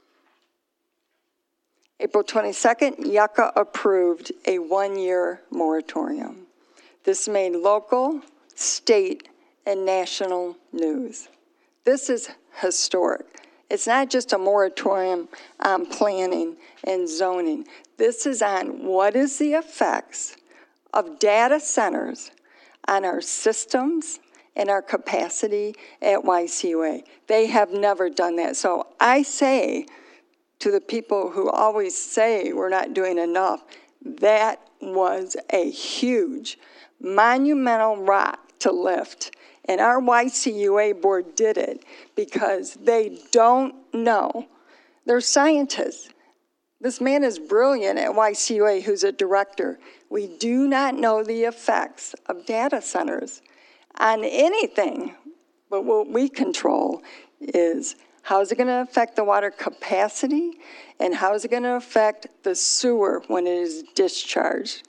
April 22nd, Yucca approved a one-year moratorium. This made local, state, and national news. This is historic. It's not just a moratorium on planning and zoning. This is on what is the effects of data centers on our systems and our capacity at YCUA. They have never done that. So I say to the people who always say we're not doing enough, that was a huge, monumental rock to lift. And our YCUA board did it because they don't know. They're scientists. This man is brilliant at YCUA, who's a director. We do not know the effects of data centers on anything But what we control is how is it going to affect the water capacity and how is it going to affect the sewer when it is discharged.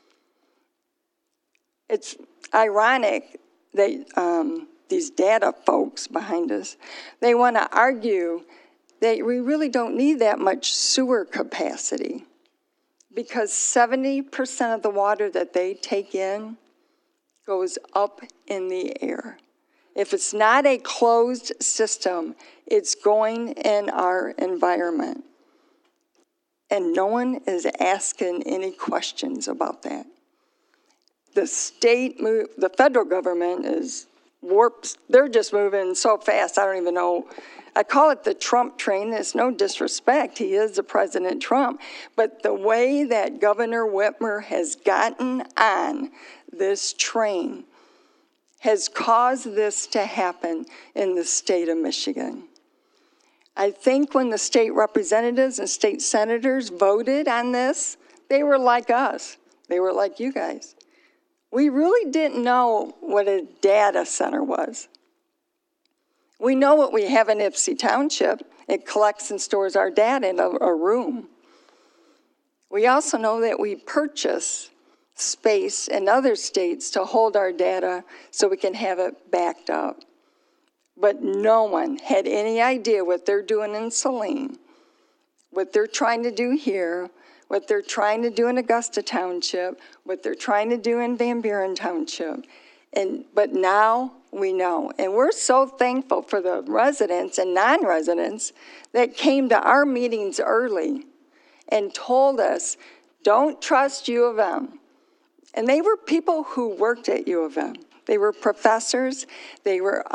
It's ironic that these data folks behind us, they want to argue that we really don't need that much sewer capacity because 70% of the water that they take in goes up in the air. If it's not a closed system, it's going in our environment. And no one is asking any questions about that. The the federal government is warped. They're just moving so fast, I don't even know. I call it the Trump train. It's no disrespect. He is the President Trump. But the way that Governor Whitmer has gotten on this train has caused this to happen in the state of Michigan. I think when the state representatives and state senators voted on this, they were like us. They were like you guys. We really didn't know what a data center was. We know what we have in Ypsi Township. It collects and stores our data in a room. We also know that we purchase space in other states to hold our data so we can have it backed up. But no one had any idea what they're doing in Saline, what they're trying to do here, what they're trying to do in Augusta Township, what they're trying to do in Van Buren Township. But now we know. And we're so thankful for the residents and non-residents that came to our meetings early and told us, don't trust U of M. And they were people who worked at U of M. They were professors, they were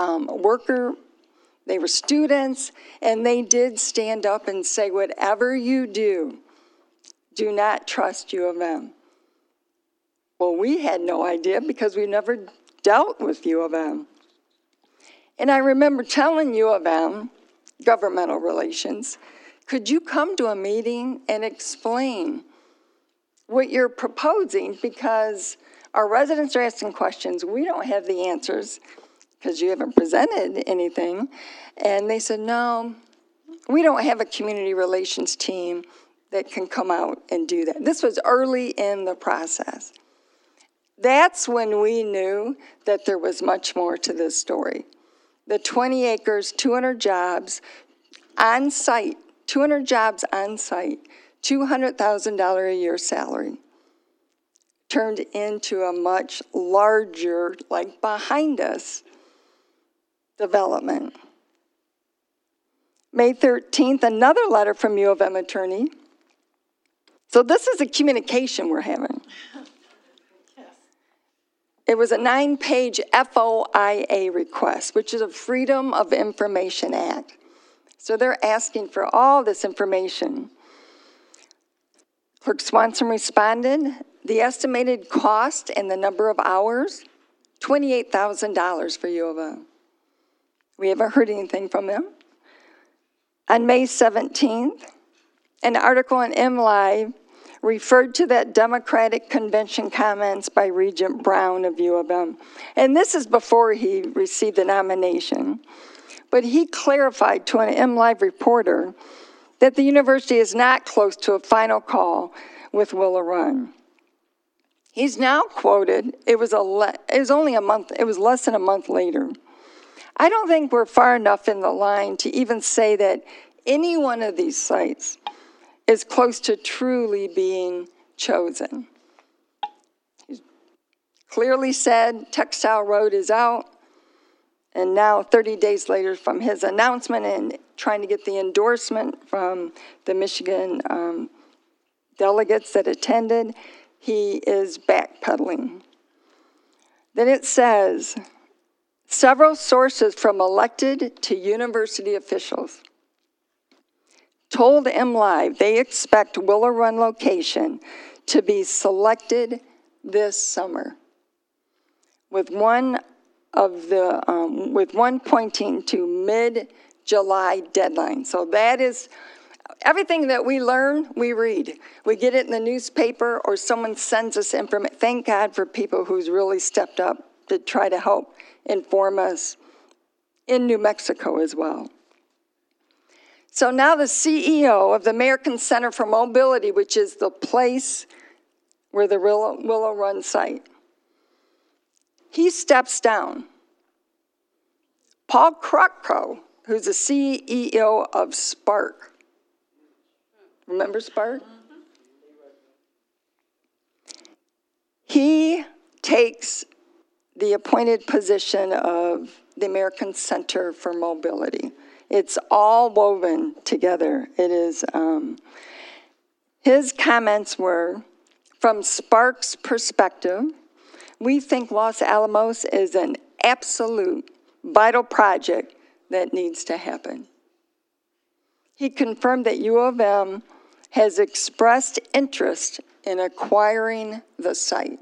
they were students, and they did stand up and say, whatever you do not trust U of M. Well, we had no idea because we never dealt with U of M. And I remember telling U of M, governmental relations, could you come to a meeting and explain what you're proposing, because our residents are asking questions. We don't have the answers because you haven't presented anything. And they said, no, we don't have a community relations team that can come out and do that. This was early in the process. That's when we knew that there was much more to this story. The 20 acres, 200 jobs on site, 200 jobs on site, $200,000 a year salary turned into a much larger, like behind us, development. May 13th, another letter from U of M attorney. So this is a communication we're having. It was a 9-page FOIA request, which is a Freedom of Information Act. So they're asking for all this information. Clerk Swanson responded, the estimated cost and the number of hours, $28,000 for U of M. We haven't heard anything from them. On May 17th, an article in MLive referred to that Democratic convention comments by Regent Brown of U of M. And this is before he received the nomination. But he clarified to an MLive reporter that the university is not close to a final call with Willow Run. He's now quoted, it was less than a month later. I don't think we're far enough in the line to even say that any one of these sites is close to truly being chosen. He clearly said Textile Road is out, and now 30 days later from his announcement and trying to get the endorsement from the Michigan delegates that attended, he is backpedaling. Then it says, several sources from elected to university officials told MLive they expect Willow Run location to be selected this summer, with one pointing to mid-July deadline. So that is everything that we learn, we read. We get it in the newspaper or someone sends us information. Thank God for people who's really stepped up to try to help inform us in New Mexico as well. So now the CEO of the American Center for Mobility, which is the place where the Willow Run site, he steps down. Paul Krutko, who's the CEO of Spark. Remember Spark? He takes the appointed position of the American Center for Mobility. It's all woven together. It is, his comments were, from Spark's perspective, we think Los Alamos is an absolute vital project that needs to happen. He confirmed that U of M has expressed interest in acquiring the site.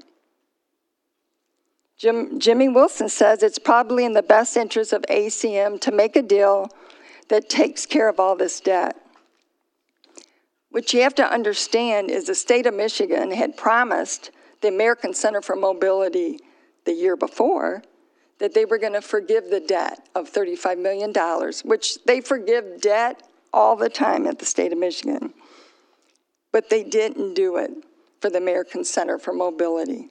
Jimmy Wilson says it's probably in the best interest of ACM to make a deal that takes care of all this debt. What you have to understand is the state of Michigan had promised the American Center for Mobility the year before that they were going to forgive the debt of $35 million, which they forgive debt all the time at the state of Michigan. But they didn't do it for the American Center for Mobility.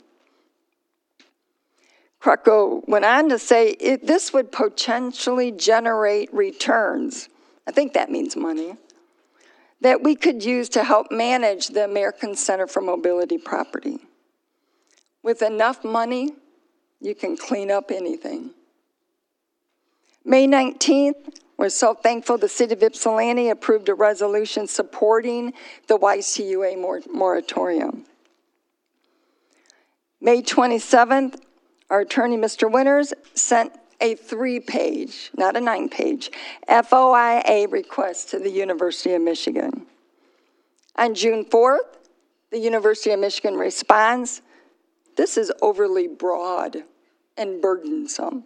Krutko went on to say this would potentially generate returns, I think that means money, that we could use to help manage the American Center for Mobility property. With enough money, you can clean up anything. May 19th, we're so thankful the city of Ypsilanti approved a resolution supporting the YCUA moratorium. May 27th, our attorney, Mr. Winters, sent a 3-page, not a 9-page, FOIA request to the University of Michigan. On June 4th, the University of Michigan responds, this is overly broad and burdensome.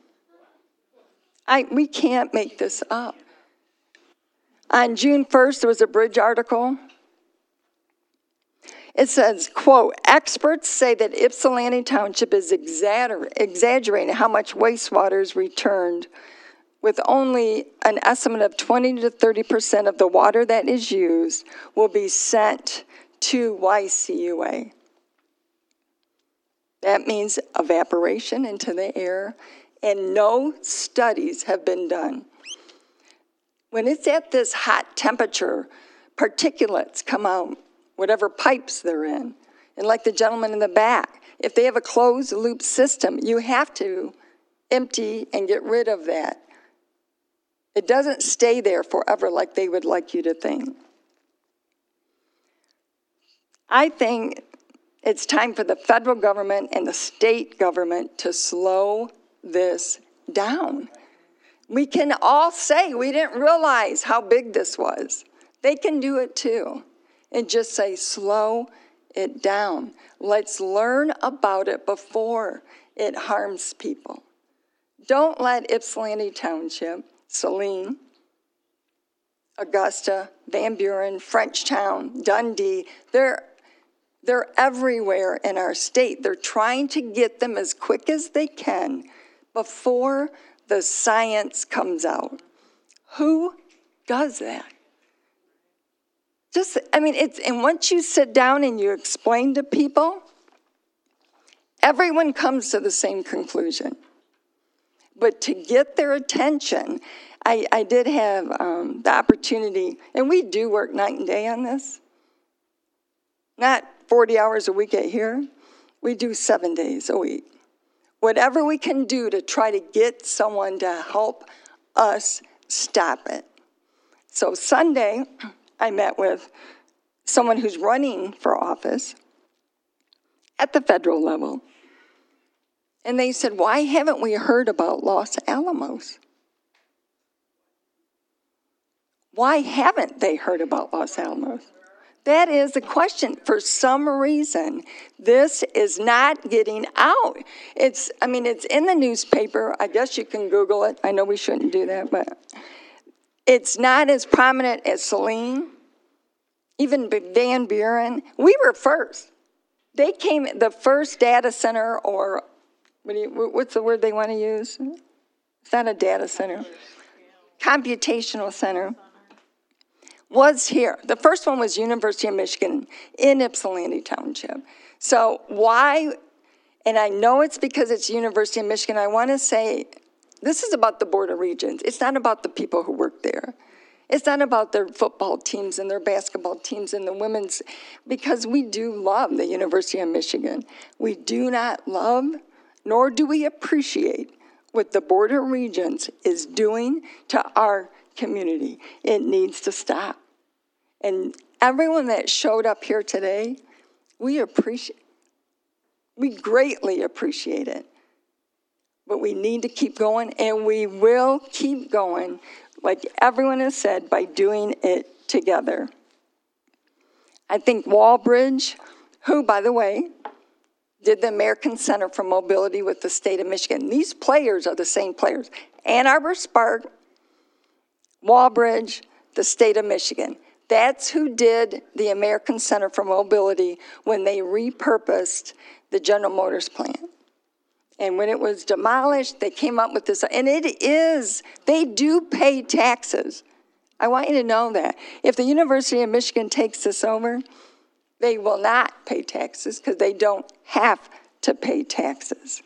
We can't make this up. On June 1st, there was a Bridge article. It says, quote, experts say that Ypsilanti Township is exaggerating how much wastewater is returned, with only an estimate of 20 to 30% of the water that is used will be sent to YCUA. That means evaporation into the air, and no studies have been done. When it's at this hot temperature, particulates come out, whatever pipes they're in. And like the gentleman in the back, if they have a closed loop system, you have to empty and get rid of that. It doesn't stay there forever like they would like you to think. I think it's time for the federal government and the state government to slow this down. We can all say we didn't realize how big this was. They can do it too. And just say, slow it down. Let's learn about it before it harms people. Don't let Ypsilanti Township, Saline, Augusta, Van Buren, Frenchtown, Dundee, they're everywhere in our state. They're trying to get them as quick as they can before the science comes out. Who does that? And once you sit down and you explain to people, everyone comes to the same conclusion. But to get their attention, I did have the opportunity, and we do work night and day on this. Not 40 hours a week at here. We do 7 days a week. Whatever we can do to try to get someone to help us stop it. So Sunday, I met with someone who's running for office at the federal level. And they said, why haven't we heard about Los Alamos? Why haven't they heard about Los Alamos? That is the question. For some reason, this is not getting out. It's in the newspaper. I guess you can Google it. I know we shouldn't do that, but it's not as prominent as Saline, even Van Buren. We were first. They came, the first data center, or what's the word they want to use? It's not a data center. Computational center was here. The first one was University of Michigan in Ypsilanti Township. So why, and I know it's because it's University of Michigan, I want to say this is about the Board of Regents. It's not about the people who work there. It's not about their football teams and their basketball teams and the women's, because we do love the University of Michigan. We do not love, nor do we appreciate what the Board of Regents is doing to our community. It needs to stop. And everyone that showed up here today, we greatly appreciate it. But we need to keep going, and we will keep going, like everyone has said, by doing it together. I think Walbridge, who, by the way, did the American Center for Mobility with the state of Michigan. These players are the same players. Ann Arbor Spark, Walbridge, the state of Michigan. That's who did the American Center for Mobility when they repurposed the General Motors plant. And when it was demolished, they came up with this, and they do pay taxes. I want you to know that. If the University of Michigan takes this over, they will not pay taxes because they don't have to pay taxes.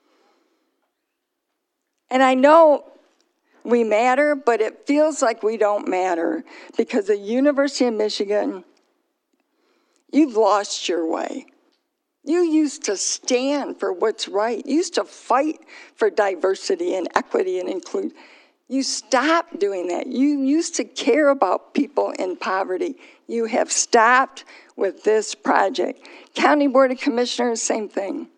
And I know we matter, but it feels like we don't matter because the University of Michigan, you've lost your way. You used to stand for what's right. You used to fight for diversity and equity and inclusion. You stopped doing that. You used to care about people in poverty. You have stopped with this project. County Board of Commissioners, same thing.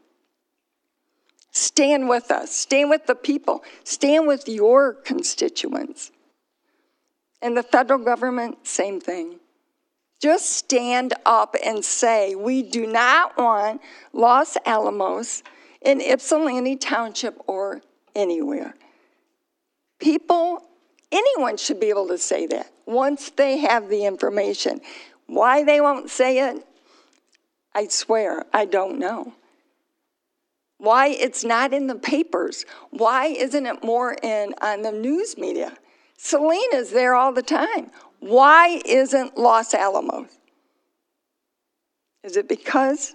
Stand with us. Stand with the people. Stand with your constituents. And the federal government, same thing. Just stand up and say, we do not want Los Alamos in Ypsilanti Township or anywhere. People, anyone should be able to say that once they have the information. Why they won't say it, I swear, I don't know. Why it's not in the papers? Why isn't it more on the news media? Selena's there all the time. Why isn't Los Alamos? Is it because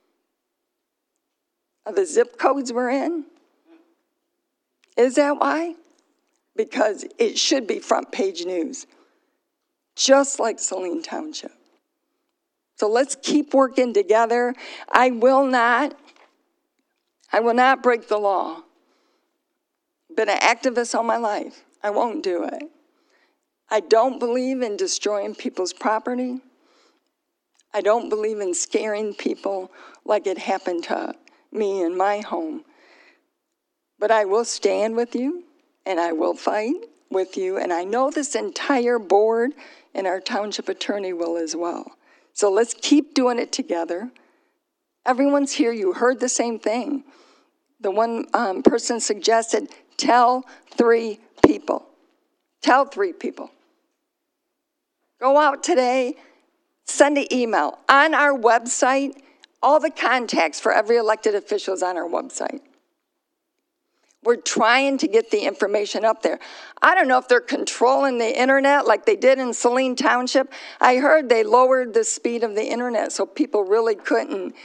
of the zip codes we're in? Is that why? Because it should be front page news, just like Saline Township. So let's keep working together. I will not break the law. Been an activist all my life. I won't do it. I don't believe in destroying people's property. I don't believe in scaring people like it happened to me in my home. But I will stand with you, and I will fight with you, and I know this entire board and our township attorney will as well. So let's keep doing it together. Everyone's here. You heard the same thing. The one person suggested, tell 3 people. Tell 3 people. Go out today, send an email. On our website, all the contacts for every elected official is on our website. We're trying to get the information up there. I don't know if they're controlling the internet like they did in Saline Township. I heard they lowered the speed of the internet so people really couldn't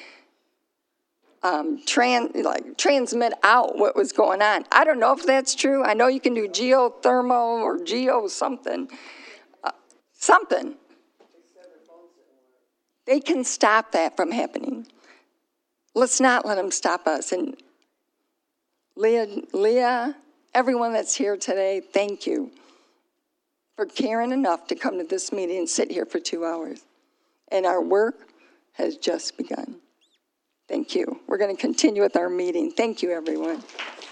transmit out what was going on. I don't know if that's true. I know you can do geothermal or geo something. Something. They can stop that from happening. Let's not let them stop us. And Leah, everyone that's here today, thank you for caring enough to come to this meeting and sit here for 2 hours. And our work has just begun. Thank you. We're going to continue with our meeting. Thank you, everyone.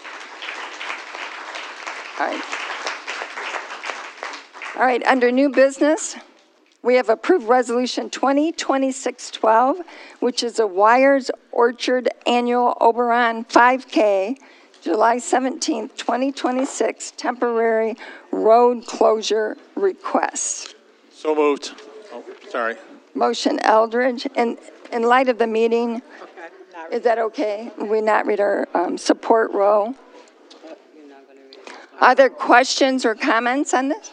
All right, under new business, we have approved resolution 2026-12, which is a Wyers Orchard Annual Oberon 5K, July 17th, 2026, temporary road closure request. So moved. Oh, sorry. Motion Eldridge. In light of the meeting, is that okay? We not read our support row? Are there questions or comments on this?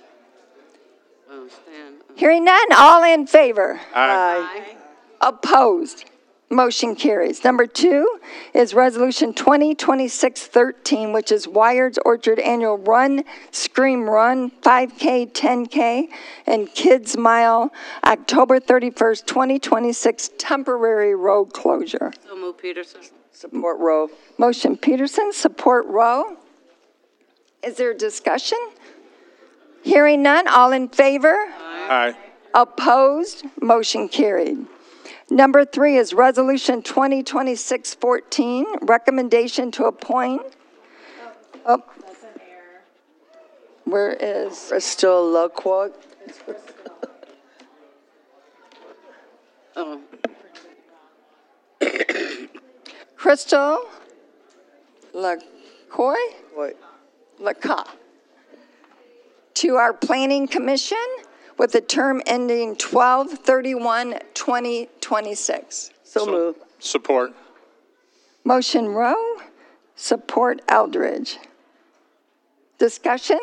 Hearing none, all in favor? Aye. Opposed? Motion carries. Number 2 is Resolution 2026-13, which is Wyard's Orchard Annual Run, Scream Run, 5K, 10K, and Kids Mile, October 31st, 2026, temporary road closure. So move, Peterson. Support Rowe. Motion Peterson, support Rowe. Is there discussion? Hearing none, all in favor? Aye. Opposed? Motion carried. Number 3 is Resolution 2026-14, recommendation to appoint. Oh, where is? Crystal Loquat. Oh. Crystal LaCoy? What? LaCoy. To our Planning Commission with a term ending 12/31/2026. So move. Support. Motion Rowe, support Eldridge. Discussion?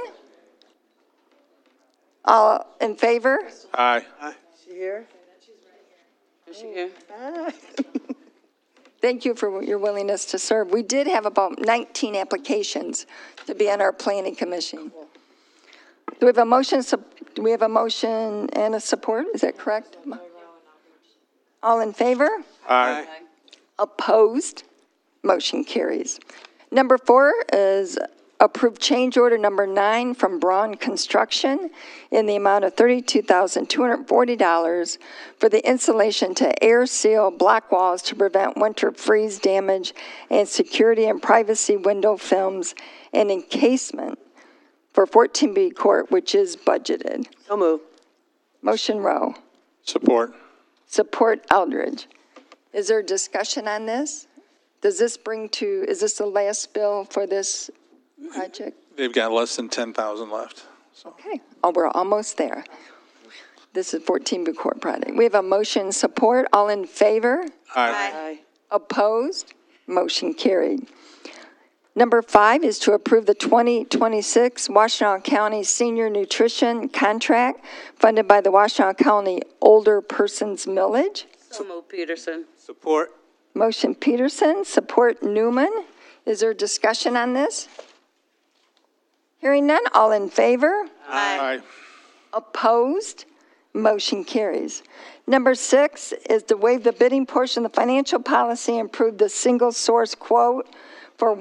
All in favor? Aye. She here? Is she here? Thank you for your willingness to serve. We did have about 19 applications to be on our Planning Commission. Do we have a motion? Do we have a motion and a support? Is that correct? All in favor? Aye. Opposed? Motion carries. Number 4 is approve change order number 9 from Braun Construction in the amount of $32,240 for the installation to air seal block walls to prevent winter freeze damage and security and privacy window films and encasement for 14B Court, which is budgeted. So move. Motion Rowe. Support. Support Eldridge. Is there discussion on this? Does this bring to, is this the last bill for this project? They've got less than 10,000 left. So. Okay. Oh, we're almost there. This is 14B Court project. We have a motion support. All in favor? Aye. Opposed? Motion carried. Number 5 is to approve the 2026 Washtenaw County Senior Nutrition Contract funded by the Washtenaw County Older Persons Millage. So move, Peterson. Support. Motion Peterson, support Newman. Is there discussion on this? Hearing none, all in favor? Aye. Opposed? Motion carries. Number 6 is to waive the bidding portion of the financial policy and approve the single source quote for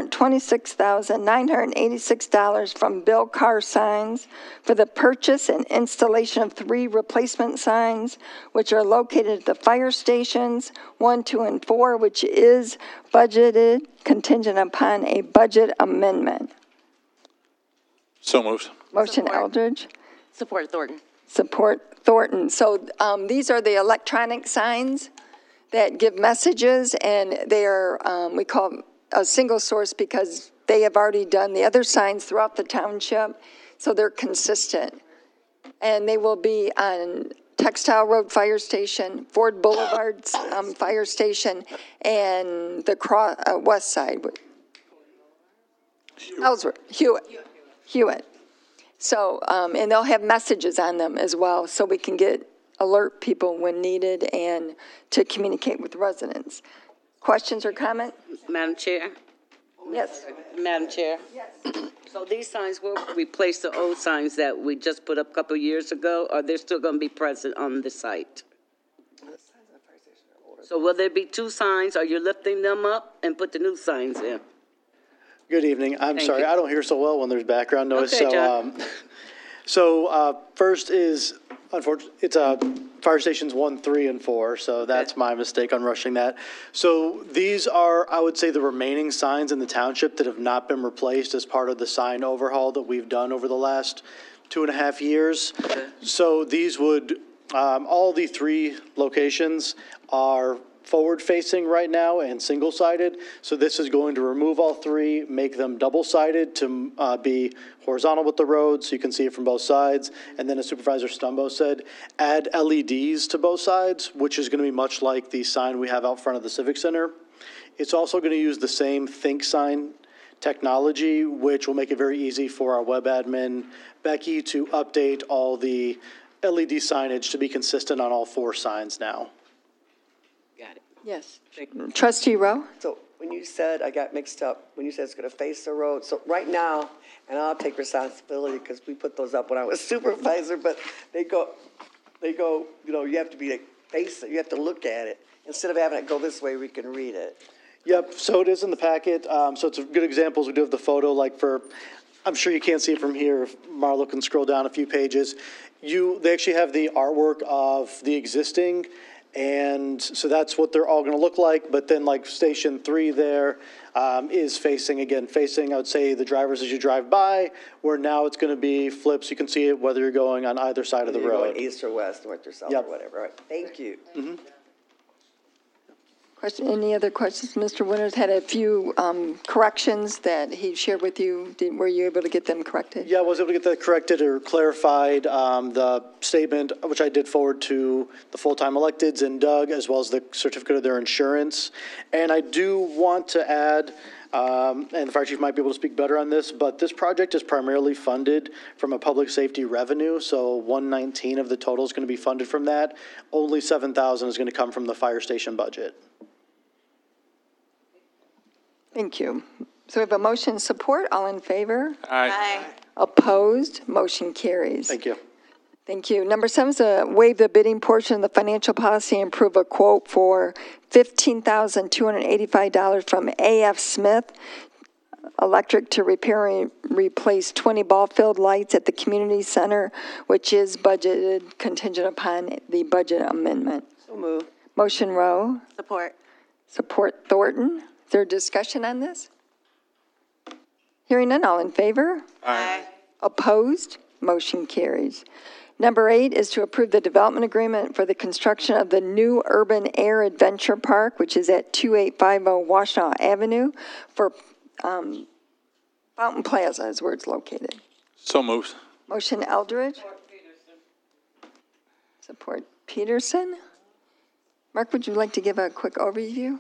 $126,986 from Bill Carr Signs for the purchase and installation of 3 replacement signs, which are located at the fire stations 1, 2, and 4, which is budgeted contingent upon a budget amendment. So moved. Motion Eldridge. Support Thornton. Support Thornton. So these are the electronic signs that give messages, and they are, we call them a single source because they have already done the other signs throughout the township, so they're consistent. And they will be on Textile Road Fire Station, Ford Boulevard Fire Station, and the west side. Ellsworth, Hewitt. So, and they'll have messages on them as well, so we can alert people when needed and to communicate with residents. Questions or comments? Madam Chair? Yes. Madam Chair? Yes. So these signs will replace the old signs that we just put up a couple years ago, or they're still going to be present on the site? So will there be 2 signs, or you're lifting them up and put the new signs in? Good evening. I'm Thank sorry, you. I don't hear so well when there's background noise. Okay, John. First is, unfortunately, it's fire stations 1, 3, and 4, so that's my mistake on rushing that. So these are, I would say, the remaining signs in the township that have not been replaced as part of the sign overhaul that we've done over the last 2.5 years. Okay. So these would, all the 3 locations are forward-facing right now and single-sided. So this is going to remove all 3, make them double-sided to be horizontal with the road so you can see it from both sides. And then as Supervisor Stumbo said, add LEDs to both sides, which is going to be much like the sign we have out front of the Civic Center. It's also going to use the same Think sign technology, which will make it very easy for our web admin, Becky, to update all the LED signage to be consistent on all 4 signs now. Got it. Yes. Trustee Rowe? So when you said, I got mixed up, when you said it's going to face the road, so right now, and I'll take responsibility because we put those up when I was supervisor, but they go, you know, you have to be like, face it, you have to look at it. Instead of having it go this way, we can read it. Yep, so it is in the packet. So it's a good examples. We do have the photo, like for, I'm sure you can't see it from here. If Marlo can scroll down a few pages. They actually have the artwork of the existing, and so that's what they're all going to look like. But then like Station 3 there is facing, I would say, the drivers as you drive by, where now it's going to be flips. You can see it whether you're going on either side of the road. Going east or west, north or south, or whatever. All right, thank you. Mm-hmm. Any other questions? Mr. Winters had a few corrections that he shared with you. Were you able to get them corrected? Yeah, I was able to get that corrected or clarified. The statement, which I did forward to the full-time electeds and Doug, as well as the certificate of their insurance. And I do want to add, and the fire chief might be able to speak better on this, but this project is primarily funded from a public safety revenue. So 119 of the total is going to be funded from that. Only 7,000 is going to come from the fire station budget. Thank you. So we have a motion support. All in favor? Aye. Opposed? Motion carries. Thank you. Thank you. Number 7 is to waive the bidding portion of the financial policy and approve a quote for $15,285 from A.F. Smith Electric to repair and replace 20 ball field lights at the community center, which is budgeted contingent upon the budget amendment. So move. Motion Rowe. Support. Support Thornton. Is there discussion on this? Hearing none, all in favor? Aye. Opposed? Motion carries. Number 8 is to approve the development agreement for the construction of the new Urban Air Adventure Park, which is at 2850 Washtenaw Avenue for Fountain Plaza is where it's located. So moved. Motion Eldridge. Support Peterson. Mark, would you like to give a quick overview?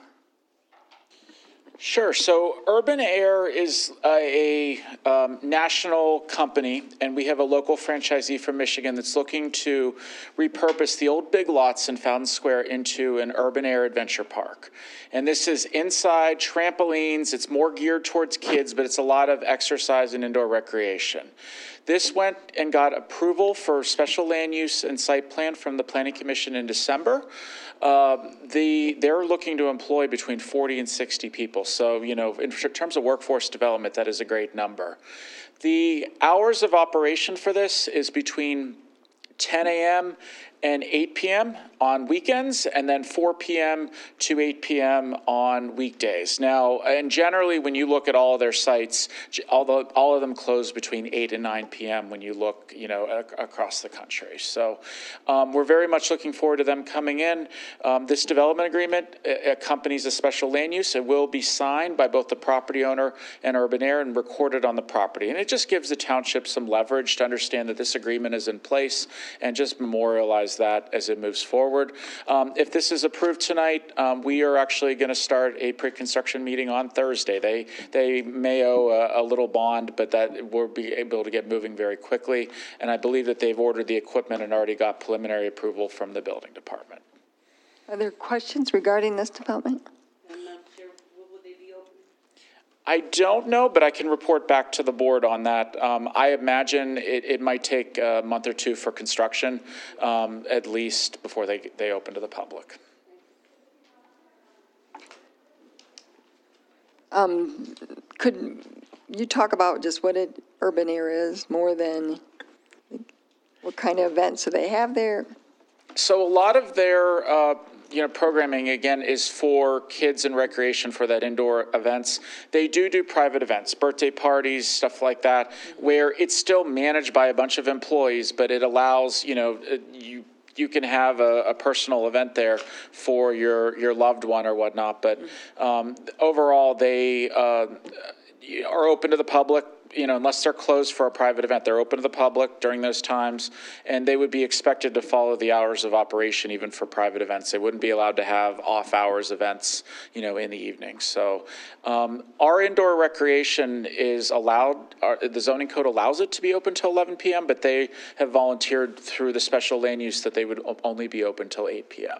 Sure. So Urban Air is a national company, and we have a local franchisee from Michigan that's looking to repurpose the old Big Lots in Fountain Square into an Urban Air Adventure Park. And this is inside trampolines. It's more geared towards kids, but it's a lot of exercise and indoor recreation. This went and got approval for special land use and site plan from the Planning Commission in December. They're looking to employ between 40 and 60 people. So, you know, in terms of workforce development, that is a great number. The hours of operation for this is between 10 a.m. and 8 p.m. on weekends, and then 4 p.m. to 8 p.m. on weekdays. Now, and generally, when you look at all of their sites, all of them close between 8 and 9 p.m. when you look, you know, across the country. So we're very much looking forward to them coming in. This development agreement accompanies a special land use. It will be signed by both the property owner and Urban Air and recorded on the property. And it just gives the township some leverage to understand that this agreement is in place and just memorialize that as it moves forward. If this is approved tonight, we are actually going to start a pre-construction meeting on Thursday. They may owe a little bond, but that we'll be able to get moving very quickly. And I believe that they've ordered the equipment and already got preliminary approval from the building department. Are there questions regarding this development? I don't know, but I can report back to the board on that. I imagine it might take a month or two for construction, at least before they open to the public. Could you talk about just what Urban Air is, more than what kind of events do they have there? So a lot of their programming, again, is for kids and recreation for that indoor events. They do private events, birthday parties, stuff like that, where it's still managed by a bunch of employees, but it allows, you can have a personal event there for your loved one or whatnot. But overall, they are open to the public. unless they're closed for a private event, they're open to the public during those times, and they would be expected to follow the hours of operation even for private events. They wouldn't be allowed to have off-hours events, in the evening. So our indoor recreation is allowed, the zoning code allows it to be open till 11 p.m., but they have volunteered through the special land use that they would only be open till 8 p.m.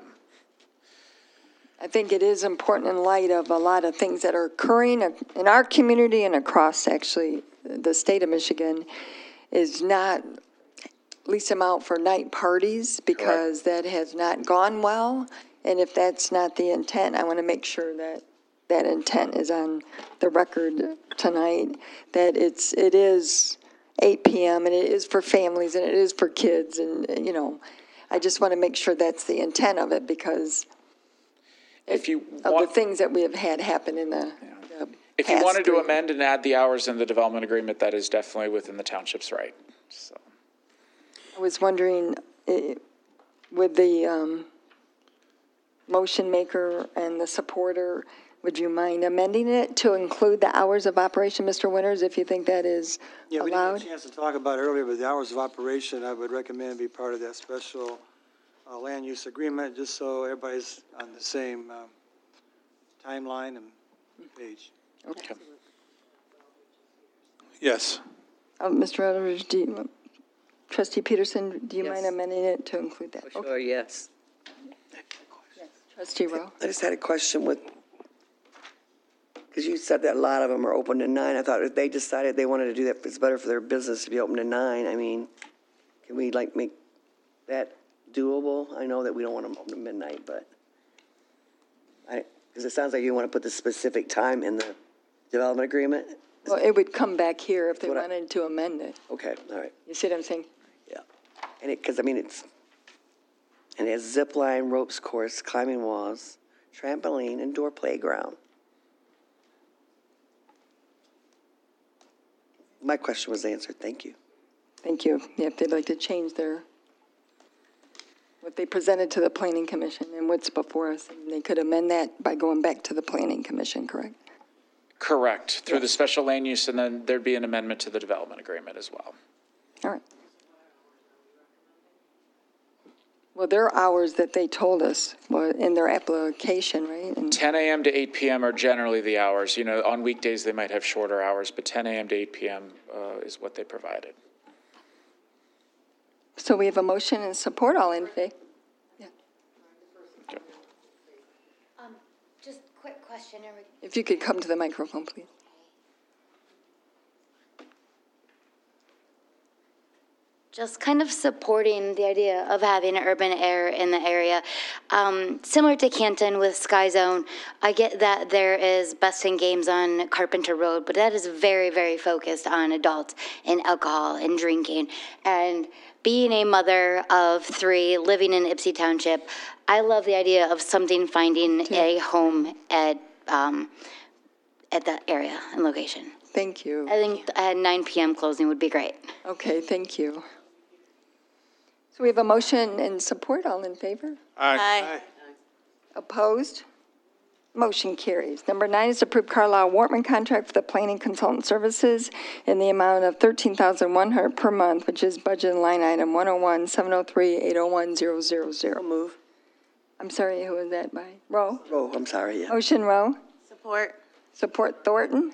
I think it is important in light of a lot of things that are occurring in our community and across, actually, the state of Michigan, is not lease them out for night parties because that has not gone well. And if that's not the intent, I want to make sure that that intent is on the record tonight, that it is 8 p.m. and it is for families and it is for kids. And, I just want to make sure that's the intent of it because if you of the things that we have had happen in the If you wanted to amend and add the hours in the development agreement, that is definitely within the township's right. So. I was wondering, with the motion maker and the supporter, would you mind amending it to include the hours of operation, Mr. Winters, if you think that is allowed? Yeah, we didn't get a chance to talk about it earlier, but the hours of operation, I would recommend be part of that special land use agreement, just so everybody's on the same timeline and page. Okay. Yes. Mr. Eldridge, Trustee Peterson, do you mind amending it to include that? For sure, yes. Trustee Rowe? I just had a question because you said that a lot of them are open to 9. I thought if they decided they wanted to do that, it's better for their business to be open to 9. I mean, can we make that doable? I know that we don't want them open to midnight, but because it sounds like you want to put the specific time in the development agreement. Well, it would come back here if they wanted to amend it. Okay, all right. You see what I'm saying? Yeah. And it has zip line, ropes course, climbing walls, trampoline, indoor playground. My question was answered. Thank you. Thank you. Yeah, if they'd like to change what they presented to the Planning Commission and what's before us, and they could amend that by going back to the Planning Commission, correct? Correct, through the special land use, and then there'd be an amendment to the development agreement as well. All right. Well, there are hours that they told us in their application, right? And 10 a.m. to 8 p.m. are generally the hours. On weekdays they might have shorter hours, but 10 a.m. to 8 p.m. Is what they provided. So we have a motion and support. All in favor? Yeah. Okay. Just quick question. If you could come to the microphone, please. Just kind of supporting the idea of having urban air in the area. Similar to Canton with Sky Zone, I get that there is busting games on Carpenter Road, but that is very, very focused on adults and alcohol and drinking. And being a mother of 3 living in Ypsi Township, I love the idea of something finding a home at that area and location. Thank you. I think a 9 p.m. closing would be great. Okay, thank you. So we have a motion and support. All in favor? Aye. Opposed? Motion carries. Number 9 is approved Carlisle Wortman contract for the planning consultant services in the amount of $13,100 per month, which is budget line item 101-703-801-000. Move. I'm sorry, who was that by? Rowe? Rowe, I'm sorry, yeah. Motion Rowe. Support. Support Thornton.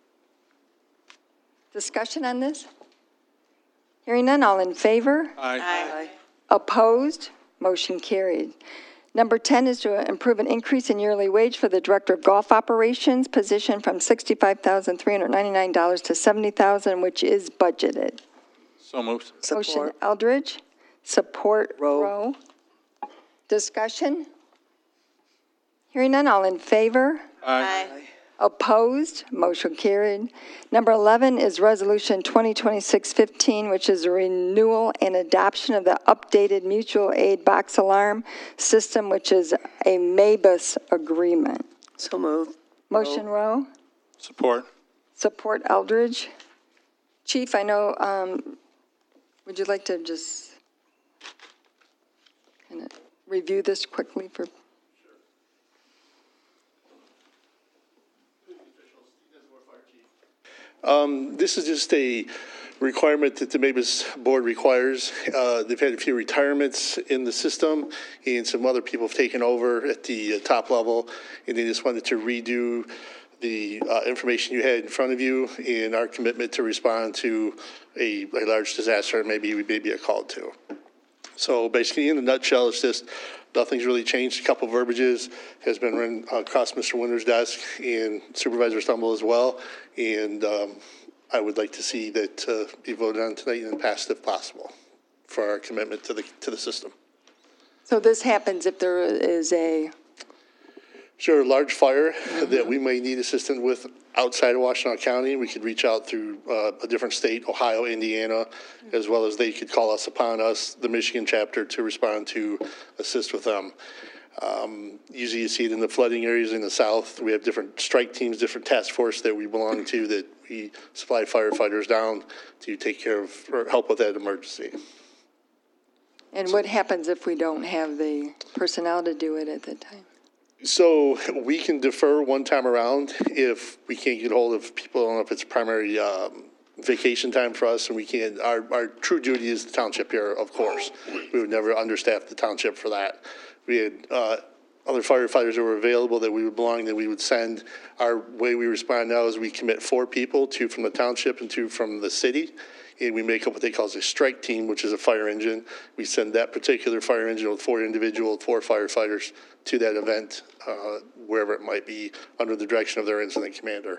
Discussion on this? Hearing none, all in favor? Aye. Opposed? Motion carried. Number 10 is to approve an increase in yearly wage for the Director of Golf Operations position from $65,399 to $70,000, which is budgeted. So moved. Motion Eldridge. Support Rowe. Discussion? Hearing none, all in favor? Aye. Opposed? Motion carried. Number 11 is Resolution 2026-15, which is a renewal and adoption of the updated mutual aid box alarm system, which is a MABUS agreement. So move. Motion Rowe. Support. Support Eldridge. Chief, I know, would you like to just kind of review this quickly for... This is just a requirement that the MABUS board requires. They've had a few retirements in the system, and some other people have taken over at the top level, and they just wanted to redo the information you had in front of you and our commitment to respond to a large disaster maybe we may be called to. So basically, in a nutshell, it's just nothing's really changed. A couple of verbiages has been run across Mr. Winter's desk and Supervisor Stumble as well, and I would like to see that be voted on tonight and passed if possible for our commitment to the system. So this happens if there is a... Sure, large fire that we may need assistance with outside of Washtenaw County. We could reach out through a different state, Ohio, Indiana, as well as they could call us upon us, the Michigan chapter, to respond to assist with them. Usually you see it in the flooding areas in the south. We have different strike teams, different task force that we belong to that we supply firefighters down to take care of or help with that emergency. And what happens if we don't have the personnel to do it at the time? So we can defer one time around if we can't get hold of people. I don't know if it's primary vacation time for us, and we can't. Our true duty is the township here, of course. We would never understaff the township for that. We had other firefighters that were available that we would belong that we would send. Our way we respond now is we commit 4 people, 2 from the township and 2 from the city. And we make up what they call a strike team, which is a fire engine. We send that particular fire engine with 4 firefighters to that event, wherever it might be, under the direction of their incident commander.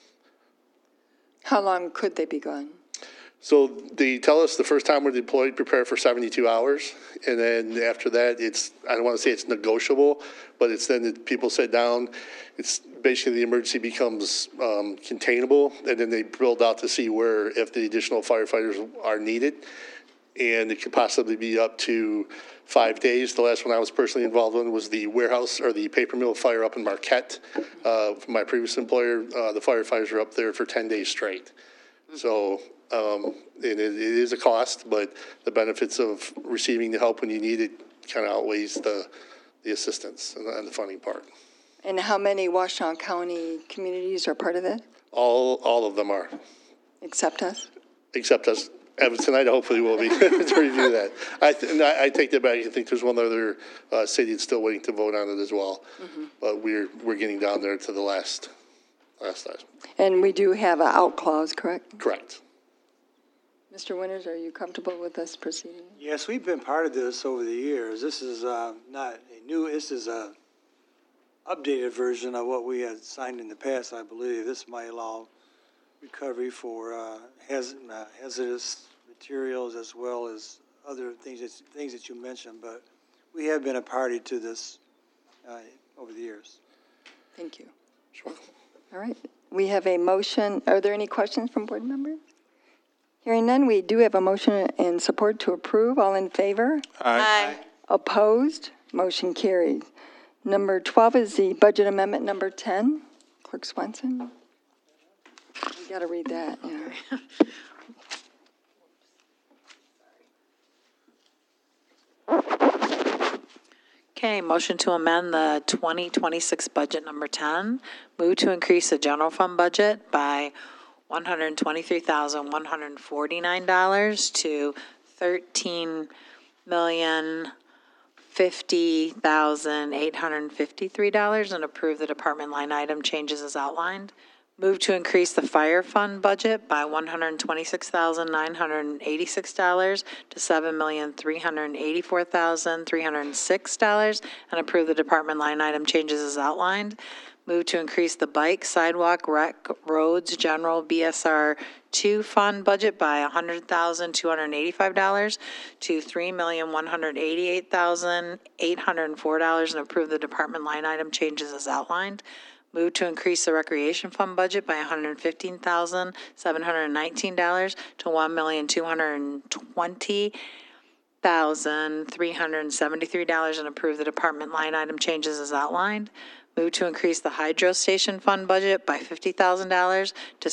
How long could they be gone? So they tell us the first time we're deployed, prepare for 72 hours. And then after that, I don't want to say it's negotiable, but it's then that people sit down. It's basically the emergency becomes containable, and then they build out to see where, if the additional firefighters are needed. And it could possibly be up to 5 days. The last one I was personally involved in was the warehouse or the paper mill fire up in Marquette. From my previous employer, the firefighters were up there for 10 days straight. So it is a cost, but the benefits of receiving the help when you need it kind of outweighs the assistance and the funding part. And how many Washtenaw County communities are part of that? All of them are. Except us? Except us. Tonight, hopefully, we'll be to review that. I take that back. I think there's one other city that's still waiting to vote on it as well. Mm-hmm. But we're getting down there to the last time. And we do have an out clause, correct? Correct. Mr. Winters, are you comfortable with us proceeding? Yes, we've been part of this over the years. This is not a new, this is a updated version of what we had signed in the past, I believe. This might allow recovery for hazardous materials as well as other things that you mentioned, but we have been a party to this over the years. Thank you. Sure. All right. We have a motion. Are there any questions from board members? Hearing none, we do have a motion and support to approve. All in favor? Aye. Opposed? Motion carried. Number 12 is the budget amendment number 10. Clerk Swenson. You got to read that. Yeah. Okay, motion to amend the 2026 budget number 10. Move to increase the general fund budget by $123,149 to $13,050,853 and approve the department line item changes as outlined. Move to increase the fire fund budget by $126,986 to $7,384,306 and approve the department line item changes as outlined. Move to increase the bike, sidewalk, rec, roads, general BSR 2 fund budget by $100,285 to $3,188,804 and approve the department line item changes as outlined. Move to increase the recreation fund budget by $115,719 to $1,220,373 and approve the department line item changes as outlined. Move to increase the hydro station fund budget by $50,000 to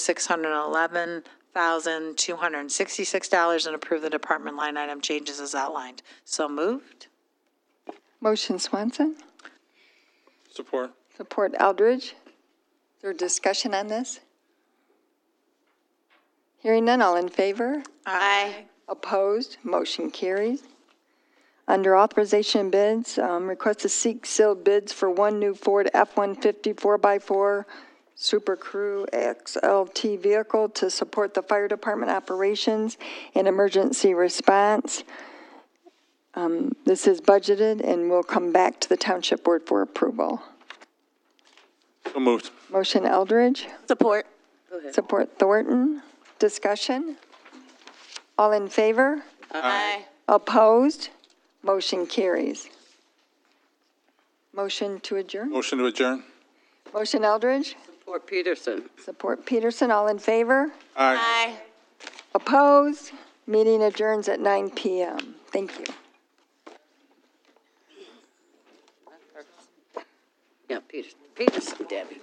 $611,266 and approve the department line item changes as outlined. So moved. Motion Swanson. Support. Support Eldridge. Is there discussion on this? Hearing none, all in favor? Aye. Opposed? Motion carries. Under authorization bids, request to seek sealed bids for one new Ford F-150 4x4 Super Crew XLT vehicle to support the fire department operations and emergency response. This is budgeted and will come back to the Township Board for approval. So moved. Motion Eldridge. Support. Support Thornton. Discussion. All in favor? Aye. Opposed? Motion carries. Motion to adjourn. Motion to adjourn. Motion Eldridge. Support Peterson. Support Peterson. All in favor? Aye. Opposed? Meeting adjourns at 9 p.m. Thank you. Yeah, Peterson, Debbie.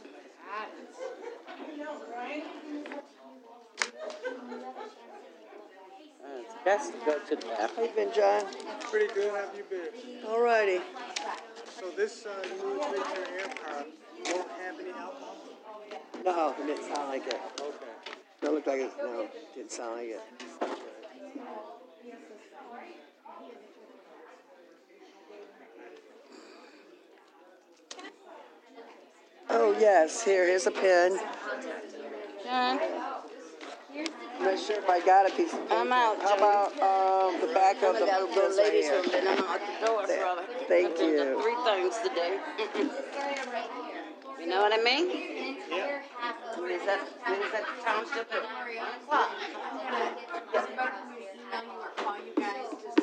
It's best to go to the left. How you been, John? Pretty good. How have you been? All righty. So this new Victor AirPod won't have any alcohol? No, it didn't sound like it. Okay. Don't look like it. No, didn't sound like it. Oh, yes. Here's a pen. John? I'm not sure if I got a piece of paper. I'm out, How about the back of the this right ladies here? have been out the door, brother. Thank you. Did 3 things today. You know what I mean? Yeah. When is that township at 1 o'clock?